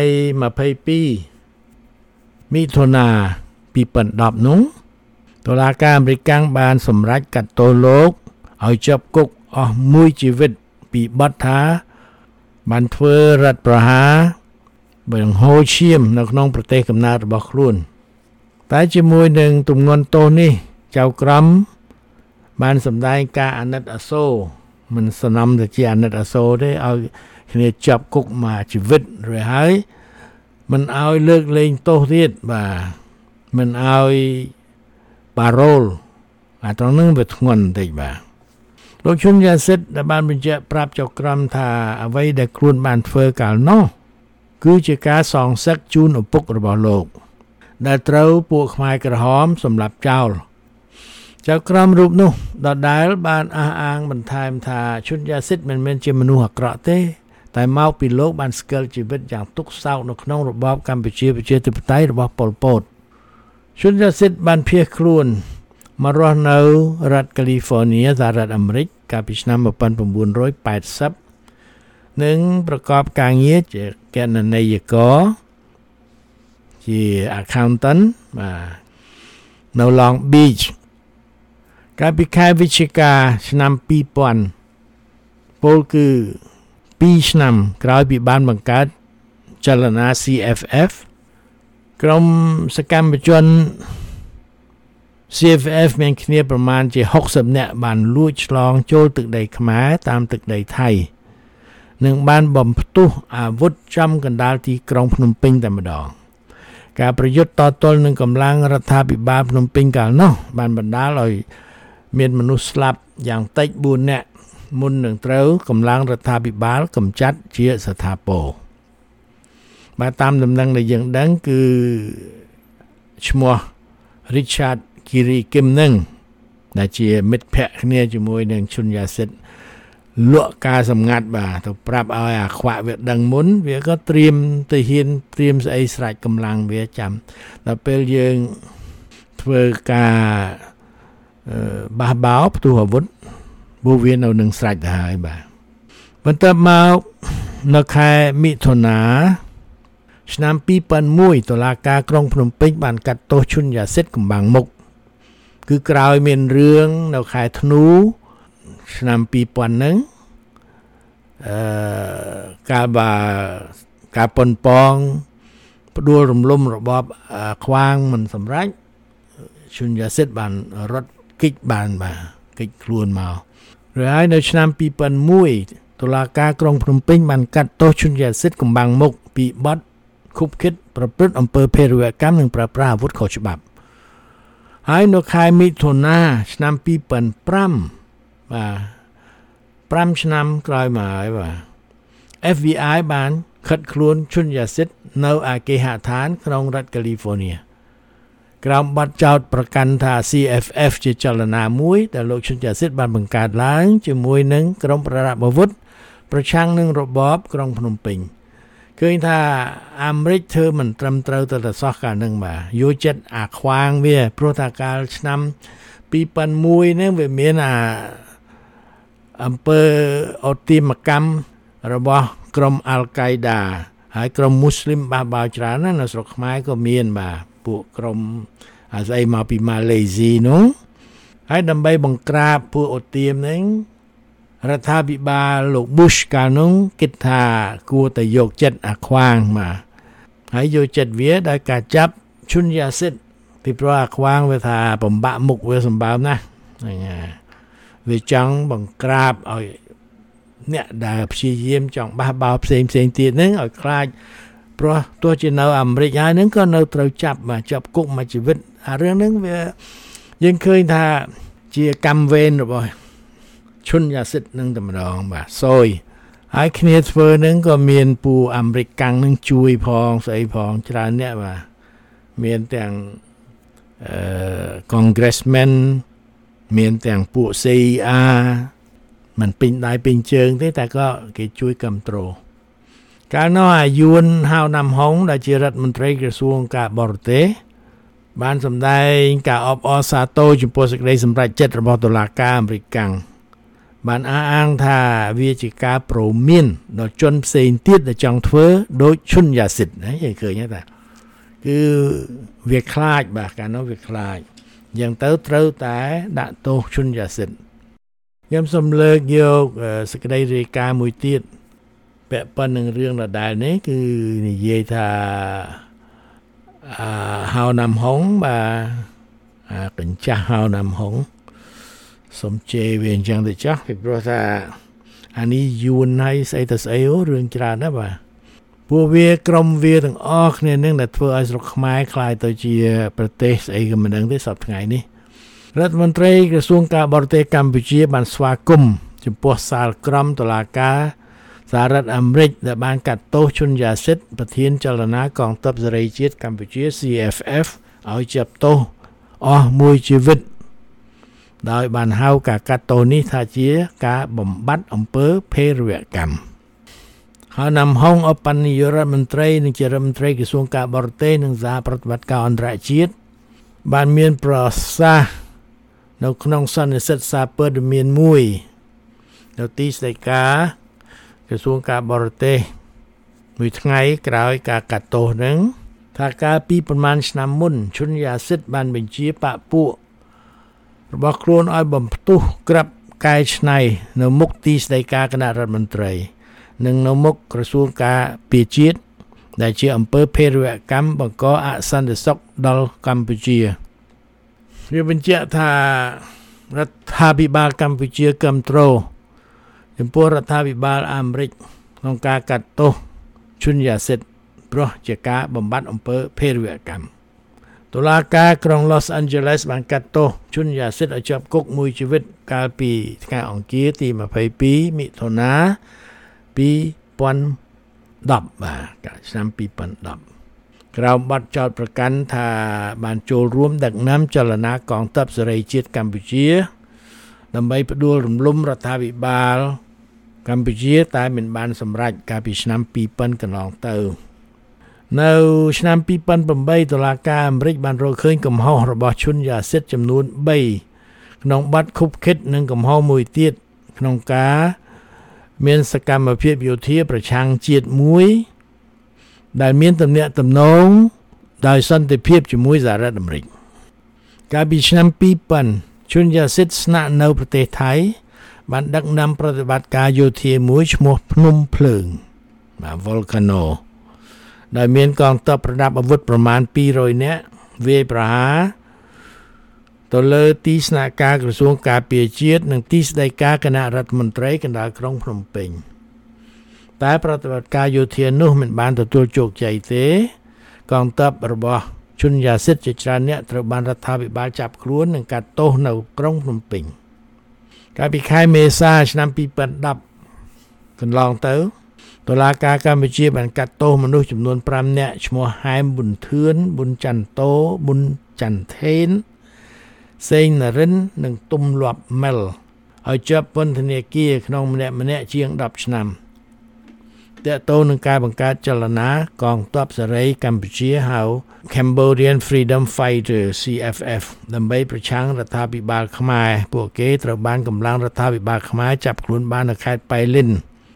22មិថុនា2010នោះតុលាការអាមេរិកកាំងបានសម្រេចកាត់ទោសលោកឲ្យជាប់គុកអស់មួយជីវិតពីបទថាបានធ្វើរដ្ឋប្រហារបង្ហូរឈាមនៅក្នុងប្រទេសកំណើតរបស់ខ្លួនតែជាមួយនឹងទម្ងន់ទោសនេះចៅក្រមបានសម្ដែងការអាណិតអាសូរមិនសំណំទៅជាអាណិតអាសូរទេឲ្យគ្នាចាប់គុកមួយជីវិតរួចហើយមិនឲ្យលើកលែងទោសទៀតបាទមិនឲ្យប៉ារ៉ូលអាត្រង់នឹងវាធ្ងន់បន្តិចបាទលោកជនយ៉ាស៊ីតដែលបានបញ្ជាក់ប្រាប់ចៅក្រមថាអ្វីដែលខ្លួនបានធ្វើកាលនោះគឺជាការសងសឹកជូនឪពុករបស់លោកដែលត្រូវពួកខ្មែរក្រហមសម្លាប់ចោលចៅក្រមរូបនោះដដែលបានអះអាងបន្ថែមថាជនយ៉ាស៊ីតមិនមែនជាមនុស្សអាក្រក់ទេតែមកពីលោកបានស្គាល់ជីវិតយ៉ាងទុក្ខសោកនៅក្នុងរបបកម្ពុជាប្រជាធិបតេយ្យរបស់ប៉ុលពតជនយ៉ាស៊ីតបានភៀសខ្លួនមករស់នៅរដ្ឋ California សហរដ្ឋអាមេរិកកាលពីឆ្នាំnineteen eightyនិងប្រកបការងារជាគណនេយ្យករជា accountant បាទនៅ Long Beach កាលពីខែវិច្ឆិកាឆ្នាំtwo thousandពលគឺtwoឆ្នាំក្រោយពីបានបង្កើតចលនា C F F ក្រុមសកម្មជន C F F មានគ្នាប្រមាណជាsixtyនាក់បានលួចឆ្លងចូលទឹកដីខ្មែរតាមទឹកដីថៃនិងបានបំផ្ទុះអាវុធចំកណ្ដាលទីក្រុងភ្នំពេញតែម្ដងការប្រយុទ្ធតទល់នឹងកម្លាំងរដ្ឋាភិបាលភ្នំពេញកាលនោះបានបណ្ដាលឲ្យមានមនុស្សស្លាប់យ៉ាងតិចfourនាក់មុននឹងត្រូវកម្លាំងរដ្ឋាភិបាលកម្ចាត់ជាស្ថាពរបាទតាមដំណឹងដែលយើងដឹងគឺឈ្មោះ Richard Kiri Kim នឹងដែលជាមិត្តភក្តិគ្នាជាមួយនឹងជនយ៉ាស៊ីតលក់ការសម្ងាត់បាទទៅប្រាប់ឲ្យអាខ្វាក់វាដឹងមុនវាក៏ត្រៀមទៅហ៊ានត្រៀមស្អីស្រេចកម្លាំងវាចាំដល់ពេលយើងធ្វើការបះបោផ្ទុះអាវុធពួកវានៅនឹងស្រេចទៅហើយបាទបន្ទាប់មកនៅខែមិថុនាឆ្នាំtwo thousand oneតុលាការក្រុងភ្នំពេញបានកាត់ទោសជនយ៉ាស៊ីតកំបាំងមុខគឺក្រោយមានរឿងនៅខែធ្នូឆ្នាំtwo thousandហ្នឹងអឺកាលបាការប៉ុនប៉ងផ្ដួលរំលំរបបខ្វាងមិនសម្រេចជនយ៉ាស៊ីតបានរត់គេចបានបាទគេចខ្លួនមកrồiហើយនៅឆ្នាំtwo thousand oneតុលាការក្រុងភ្នំពេញបានកាត់ទោសជនយ៉ាស៊ីតកំបាំងមុខពីបទខុបខិតប្រព្រឹត្តអំពើភេរវកម្មនិងប្រើប្រាស់អាវុធខុសច្បាប់ហើយនៅខែមិថុនាឆ្នាំtwo thousand fiveបាទfiveឆ្នាំក្រោយមកហើយបាទ F B I បានខិតខ្លួនជនយ៉ាស៊ីតនៅឯគេហដ្ឋានក្នុងរដ្ឋ California ក្រោមបទចោទប្រកាន់ថា C F F ជាចលនាមួយដែលលោកជនយ៉ាស៊ីតបានបង្កើតឡើងជាមួយនឹងក្រុមប្រដាប់អាវុធប្រឆាំងនឹងរបបក្រុងភ្នំពេញឃើញថាអាមេរិកធ្វើមិនត្រឹមត្រូវទៅតែសោះកាលនឹងបាទយកចិត្តអាខ្វាងវាព្រោះថាកាលឆ្នាំtwo thousand oneហ្នឹងវាមានអាអំពើអតិមកម្មរបស់ក្រុមអាល់កៃដាហើយក្រុមមូស្លីមបះបោរច្រើនណាស់នៅស្រុកខ្មែរក៏មានបាទពួកក្រុមអាស្អីមកពីម៉ាឡេស៊ីនោះហើយដើម្បីបង្ក្រាបពួកអូទៀមហ្នឹងរដ្ឋាភិបាលលោក Bush កាលនោះគិតថាគួរតែយកចិត្តអាខ្វាងមកហើយយកចិត្តវាដោយការចាប់ឈុនយ៉ាស៊ីតពីព្រោះអាខ្វាងវាថាបំបាក់មុខវាសម្បើមណាស់ហ្នឹងហើយវាចង់បង្ក្រាបឲ្យអ្នកដែលព្យាយាមចង់បះបោរផ្សេងផ្សេងទៀតហ្នឹងឲ្យខ្លាចព្រោះទោះជានៅអាមេរិកហើយហ្នឹងក៏នៅត្រូវចាប់មកចាប់គុកមួយជីវិតអារឿងហ្នឹងវាយើងឃើញថាជាកម្មវេនរបស់ឈុនយ៉ាស៊ីតនឹងតែម្ដងបាទសយហើយគ្នាធ្វើហ្នឹងក៏មានពូអាមេរិកកាំងនឹងជួយផងស្អីផងច្រើនអ្នកបាទមានទាំងអឺ Congressman មានទាំងពួក C E R มันពេញដៃពេញជើងទេតែក៏គេជួយគ្រប់គ្រងកាលនោះអាយួនហៅណាំហុងដែលជារដ្ឋមន្ត្រីក្រសួងការបរទេសបានសម្ដែងការអបអរសាទរចំពោះសេចក្តីសម្រេចចិត្តរបស់តុលាការអាមេរិកកាំងបានអះអាងថាវាជាការព្រមានដល់ជនផ្សេងទៀតដែលចង់ធ្វើដូចឈុនយ៉ាស៊ីតណាយើងឃើញថាគឺវាខ្លាចបាទកាលនោះវាខ្លាចយ៉ាងទៅត្រូវតែដាក់ទោសឈុនយ៉ាស៊ីតខ្ញុំសូមលើកយកសេចក្តីរាយការណ៍មួយទៀតពាក់ព័ន្ធនឹងរឿងដដែលនេះគឺនិយាយថាអឺហៅណាំហុងបាទអាកញ្ចាស់ហៅណាំហុងសូមជេរវាអញ្ចឹងទៅចាស់ពីព្រោះថាអានេះយួនហើយស្អីទៅស្អីរឿងច្រើនណាស់បាទពួកវាក្រុមវាទាំងអស់គ្នានឹងដែលធ្វើឲ្យស្រុកខ្មែរคล้ายទៅជាប្រទេសស្អីក៏មិនដឹងទេសប្តាហ៍ថ្ងៃនេះរដ្ឋមន្ត្រីក្រសួងការបរទេសកម្ពុជាបានស្វាគមន៍ចំពោះសាលក្រមតុលាការសហរដ្ឋអាមេរិកដែលបានកាត់ទោសឈុនយ៉ាស៊ីតប្រធានចលនាកងទ័ពសេរីជាតិកម្ពុជា C F F ឲ្យចាប់ទោសអស់មួយជីវិតដោយបានហៅការកាត់ទោសនេះថាជាការបំបត្តិអំពើភេរវកម្មហើយណាំហុងអបនាយករដ្ឋមន្ត្រីនិងជារដ្ឋមន្ត្រីក្រសួងការបរទេសនិងសហប្រតិបត្តិការអន្តរជាតិបានមានប្រសាសន៍នៅក្នុងសន្និសីទសារព័ត៌មានមួយនៅទីស្តីការក្រសួងការបរទេសមួយថ្ងៃក្រោយការកាត់ទោសនឹងថាកាលពីប្រមាណឆ្នាំមុនឈុនយ៉ាស៊ីតបានបញ្ជាបកពួករបស់ខ្លួនឲ្យបំផ្ទុះក្របកែច្នៃនៅមុខទីស្តីការគណៈរដ្ឋមន្ត្រីនិងនៅមុខក្រសួងការពារជាតិដែលជាអំពើភេរវកម្មបង្កអសន្តិសុខដល់កម្ពុជាវាបញ្ជាក់ថារដ្ឋាភិបាលកម្ពុជាគាំទ្រចំពោះរដ្ឋាភិបាលអាមេរិកក្នុងការកាត់ទោសឈុនយ៉ាស៊ីតព្រោះជាការបំបត្តិអំពើភេរវកម្មតុលាការក្រុង Los Angeles បានកាត់ទោសឈុនយ៉ាស៊ីតឲ្យជាប់គុកមួយជីវិតកាលពីថ្ងៃអង្គារទីម្ភៃពីរមិថុនាពីរពាន់ដប់បាទឆ្នាំពីរពាន់ដប់ក្រោមបទចោទប្រកាន់ថាបានចូលរួមដឹកនាំចលនាកងទ័ពសេរីជាតិកម្ពុជាដើម្បីផ្ដួលរំលំរដ្ឋាភិបាលកម្ពុជាតែមិនបានសម្រេចកាលពីឆ្នាំពីរពាន់កន្លងទៅនៅឆ្នាំពីរពាន់ប្រាំបីតុលាការអាមេរិកបានរកឃើញកំហុសរបស់ឈុនយ៉ាស៊ីតចំនួនបីក្នុងបទឃុបឃិតនិងកំហុសមួយទៀតក្នុងការមានសកម្មភាពយោធាប្រឆាំងជាតិមួយដែលមានទំនាក់ទំនងដោយសន្តិភាពជាមួយសហរដ្ឋអាមេរិកកាលពីឆ្នាំពីរពាន់ឈុនយ៉ាស៊ីតស្នាក់នៅប្រទេសថៃបានដឹកនាំប្រតិបត្តិការយោធាមួយឈ្មោះភ្នំភ្លើងបាទ Volcano ដែលមានកងទ័ពប្រដាប់អាវុធប្រមាណពីររយនាក់វាយប្រហារទៅលើទីស្នាក់ការក្រសួងការពារជាតិនិងទីស្តីការគណៈរដ្ឋមន្ត្រីកណ្ដាលក្រុងភ្នំពេញតែប្រតិបត្តិការយោធានោះមិនបានទទួលជោគជ័យទេកងទ័ពរបស់ឈុនយ៉ាស៊ីតជាច្រើនអ្នកត្រូវបានរដ្ឋាភិបាលចាប់ខ្លួននិងកាត់ទោសនៅក្រុងភ្នំពេញកាលពីខែមេសាឆ្នាំពីរពាន់ដប់កន្លងទៅតុលាការកម្ពុជាបានកាត់ទោសមនុស្សចំនួនប្រាំនាក់ឈ្មោះហែមប៊ុនធឿនប៊ុនច័ន្ទតូប៊ុនច័ន្ទថេនសេងនរិននិងទុំលាប់ម៉ែលឲ្យជាប់ពន្ធនាគារក្នុងម្នាក់ម្នាក់ជាងដប់ឆ្នាំតើតើនឹងការបង្កើតចលនាកងទ័ពសេរីកម្ពុជាហៅ Cambodian Freedom Fighter C F F ដើម្បីប្រឆាំងរដ្ឋាភិបាលខ្មែរពួកគេត្រូវបានកម្លាំងរដ្ឋាភិបាលខ្មែរចាប់ខ្លួនបាននៅខេត្តប៉ៃលិន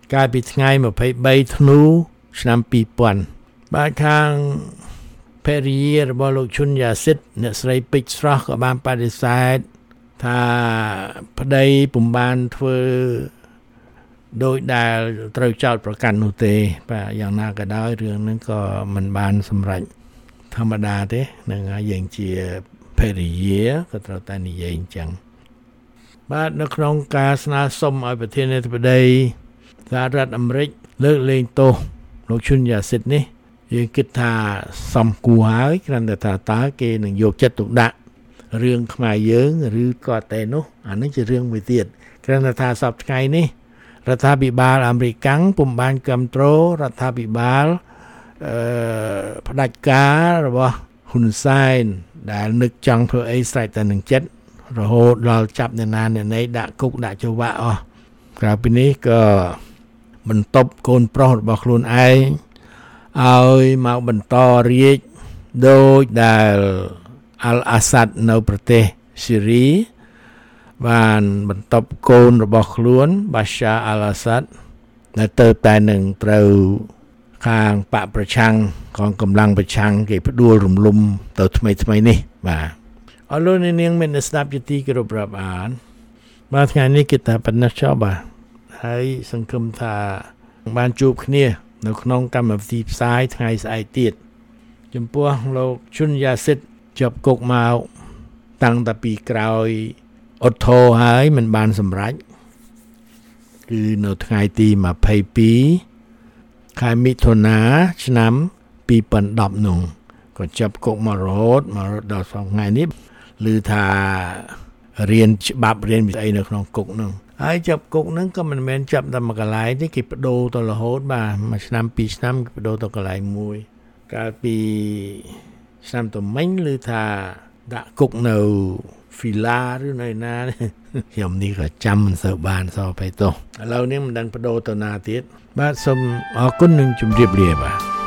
កាលពីថ្ងៃยี่สิบสามធ្នូឆ្នាំពីរពាន់បាទខាងភរិយារបស់លោកឈុនយ៉ាស៊ីតអ្នកស្រីពេជ្រស្រស់ក៏បានបដិសេធថាប្តីពុំបានធ្វើដោយដែលត្រូវចោទប្រកាន់នោះទេបាទយ៉ាងណាក៏ដោយរឿងហ្នឹងក៏មិនបានសម្រេចធម្មតាទេនឹងហើយយើងជាភរិយាក៏ត្រូវតែនិយាយអញ្ចឹងបាទនៅក្នុងការស្នើសុំឲ្យប្រធានាធិបតីសហរដ្ឋអាមេរិកលើកលែងទោសលោកឈុនយ៉ាស៊ីតនេះយើងគិតថាសំគួរហើយគ្រាន់តែថាតើគេនឹងយកចិត្តទុកដាក់រឿងខ្មែរយើងឬក៏តែនោះអានេះជារឿងមួយទៀតគ្រាន់តែថាសប្តាហ៍ថ្ងៃនេះរដ្ឋាភិបាលអាមេរិកពុំបានគ្រប់គ្រងរដ្ឋាភិបាលអឺផ្ដាច់ការរបស់ហ៊ុនសែនដែលនឹកចង់ធ្វើអីស្រេចតែនឹងចិត្តរហូតដល់ចាប់អ្នកណាអ្នកណីដាក់គុកដាក់ច្រវាក់អស់ក្រៅពីនេះក៏បន្ទប់កូនប្រុសរបស់ខ្លួនឯងឲ្យមកបន្តរាជដោយដែលអាល់អាសាត់នៅប្រទេសស៊ីរីបានបន្ទប់កូនរបស់ខ្លួនបាសាអាល់អាសាត់ដែលទៅតែនឹងត្រូវខាងបកប្រឆាំងកងកម្លាំងប្រឆាំងគេផ្ដួលរំលំទៅថ្មីថ្មីនេះបាទអរលោកនាងមានស្ដាប់ជាទីគោរពរាប់អានបាទថ្ងៃនេះគេថាប៉ុណ្ណេះចុះបាទហើយសង្ឃឹមថាបានជួបគ្នានៅក្នុងកម្មវិធីផ្សាយថ្ងៃស្អែកទៀតចំពោះលោកឈុនយ៉ាស៊ីតជាប់គុកមកតាំងតែពីក្រោយអត់ធរហើយមិនបានសម្រេចគឺនៅថ្ងៃទីยี่สิบสองខែមិថុនាឆ្នាំពីរពាន់ដប់នោះក៏ចាប់គុកមករហូតមករហូតដល់ថ្ងៃនេះឮថារៀនច្បាប់រៀនវិស័យនៅក្នុងគុកនោះហើយចាប់គុកហ្នឹងក៏មិនមែនចាប់តែមួយកន្លែងទេគេបដូរទៅរហូតបាទមួយឆ្នាំពីរឆ្នាំគេបដូរទៅកន្លែងមួយកាលពីឆ្នាំតមិញឮថាដាក់គុកនៅហ្វីឡាឬនៅណាខ្ញុំនេះក៏ចាំមិនសូវបានសោះបេតោះឥឡូវនេះមិនដឹងបដូរទៅណាទៀតបាទសូមអរគុណនិងជម្រាបលាបាទ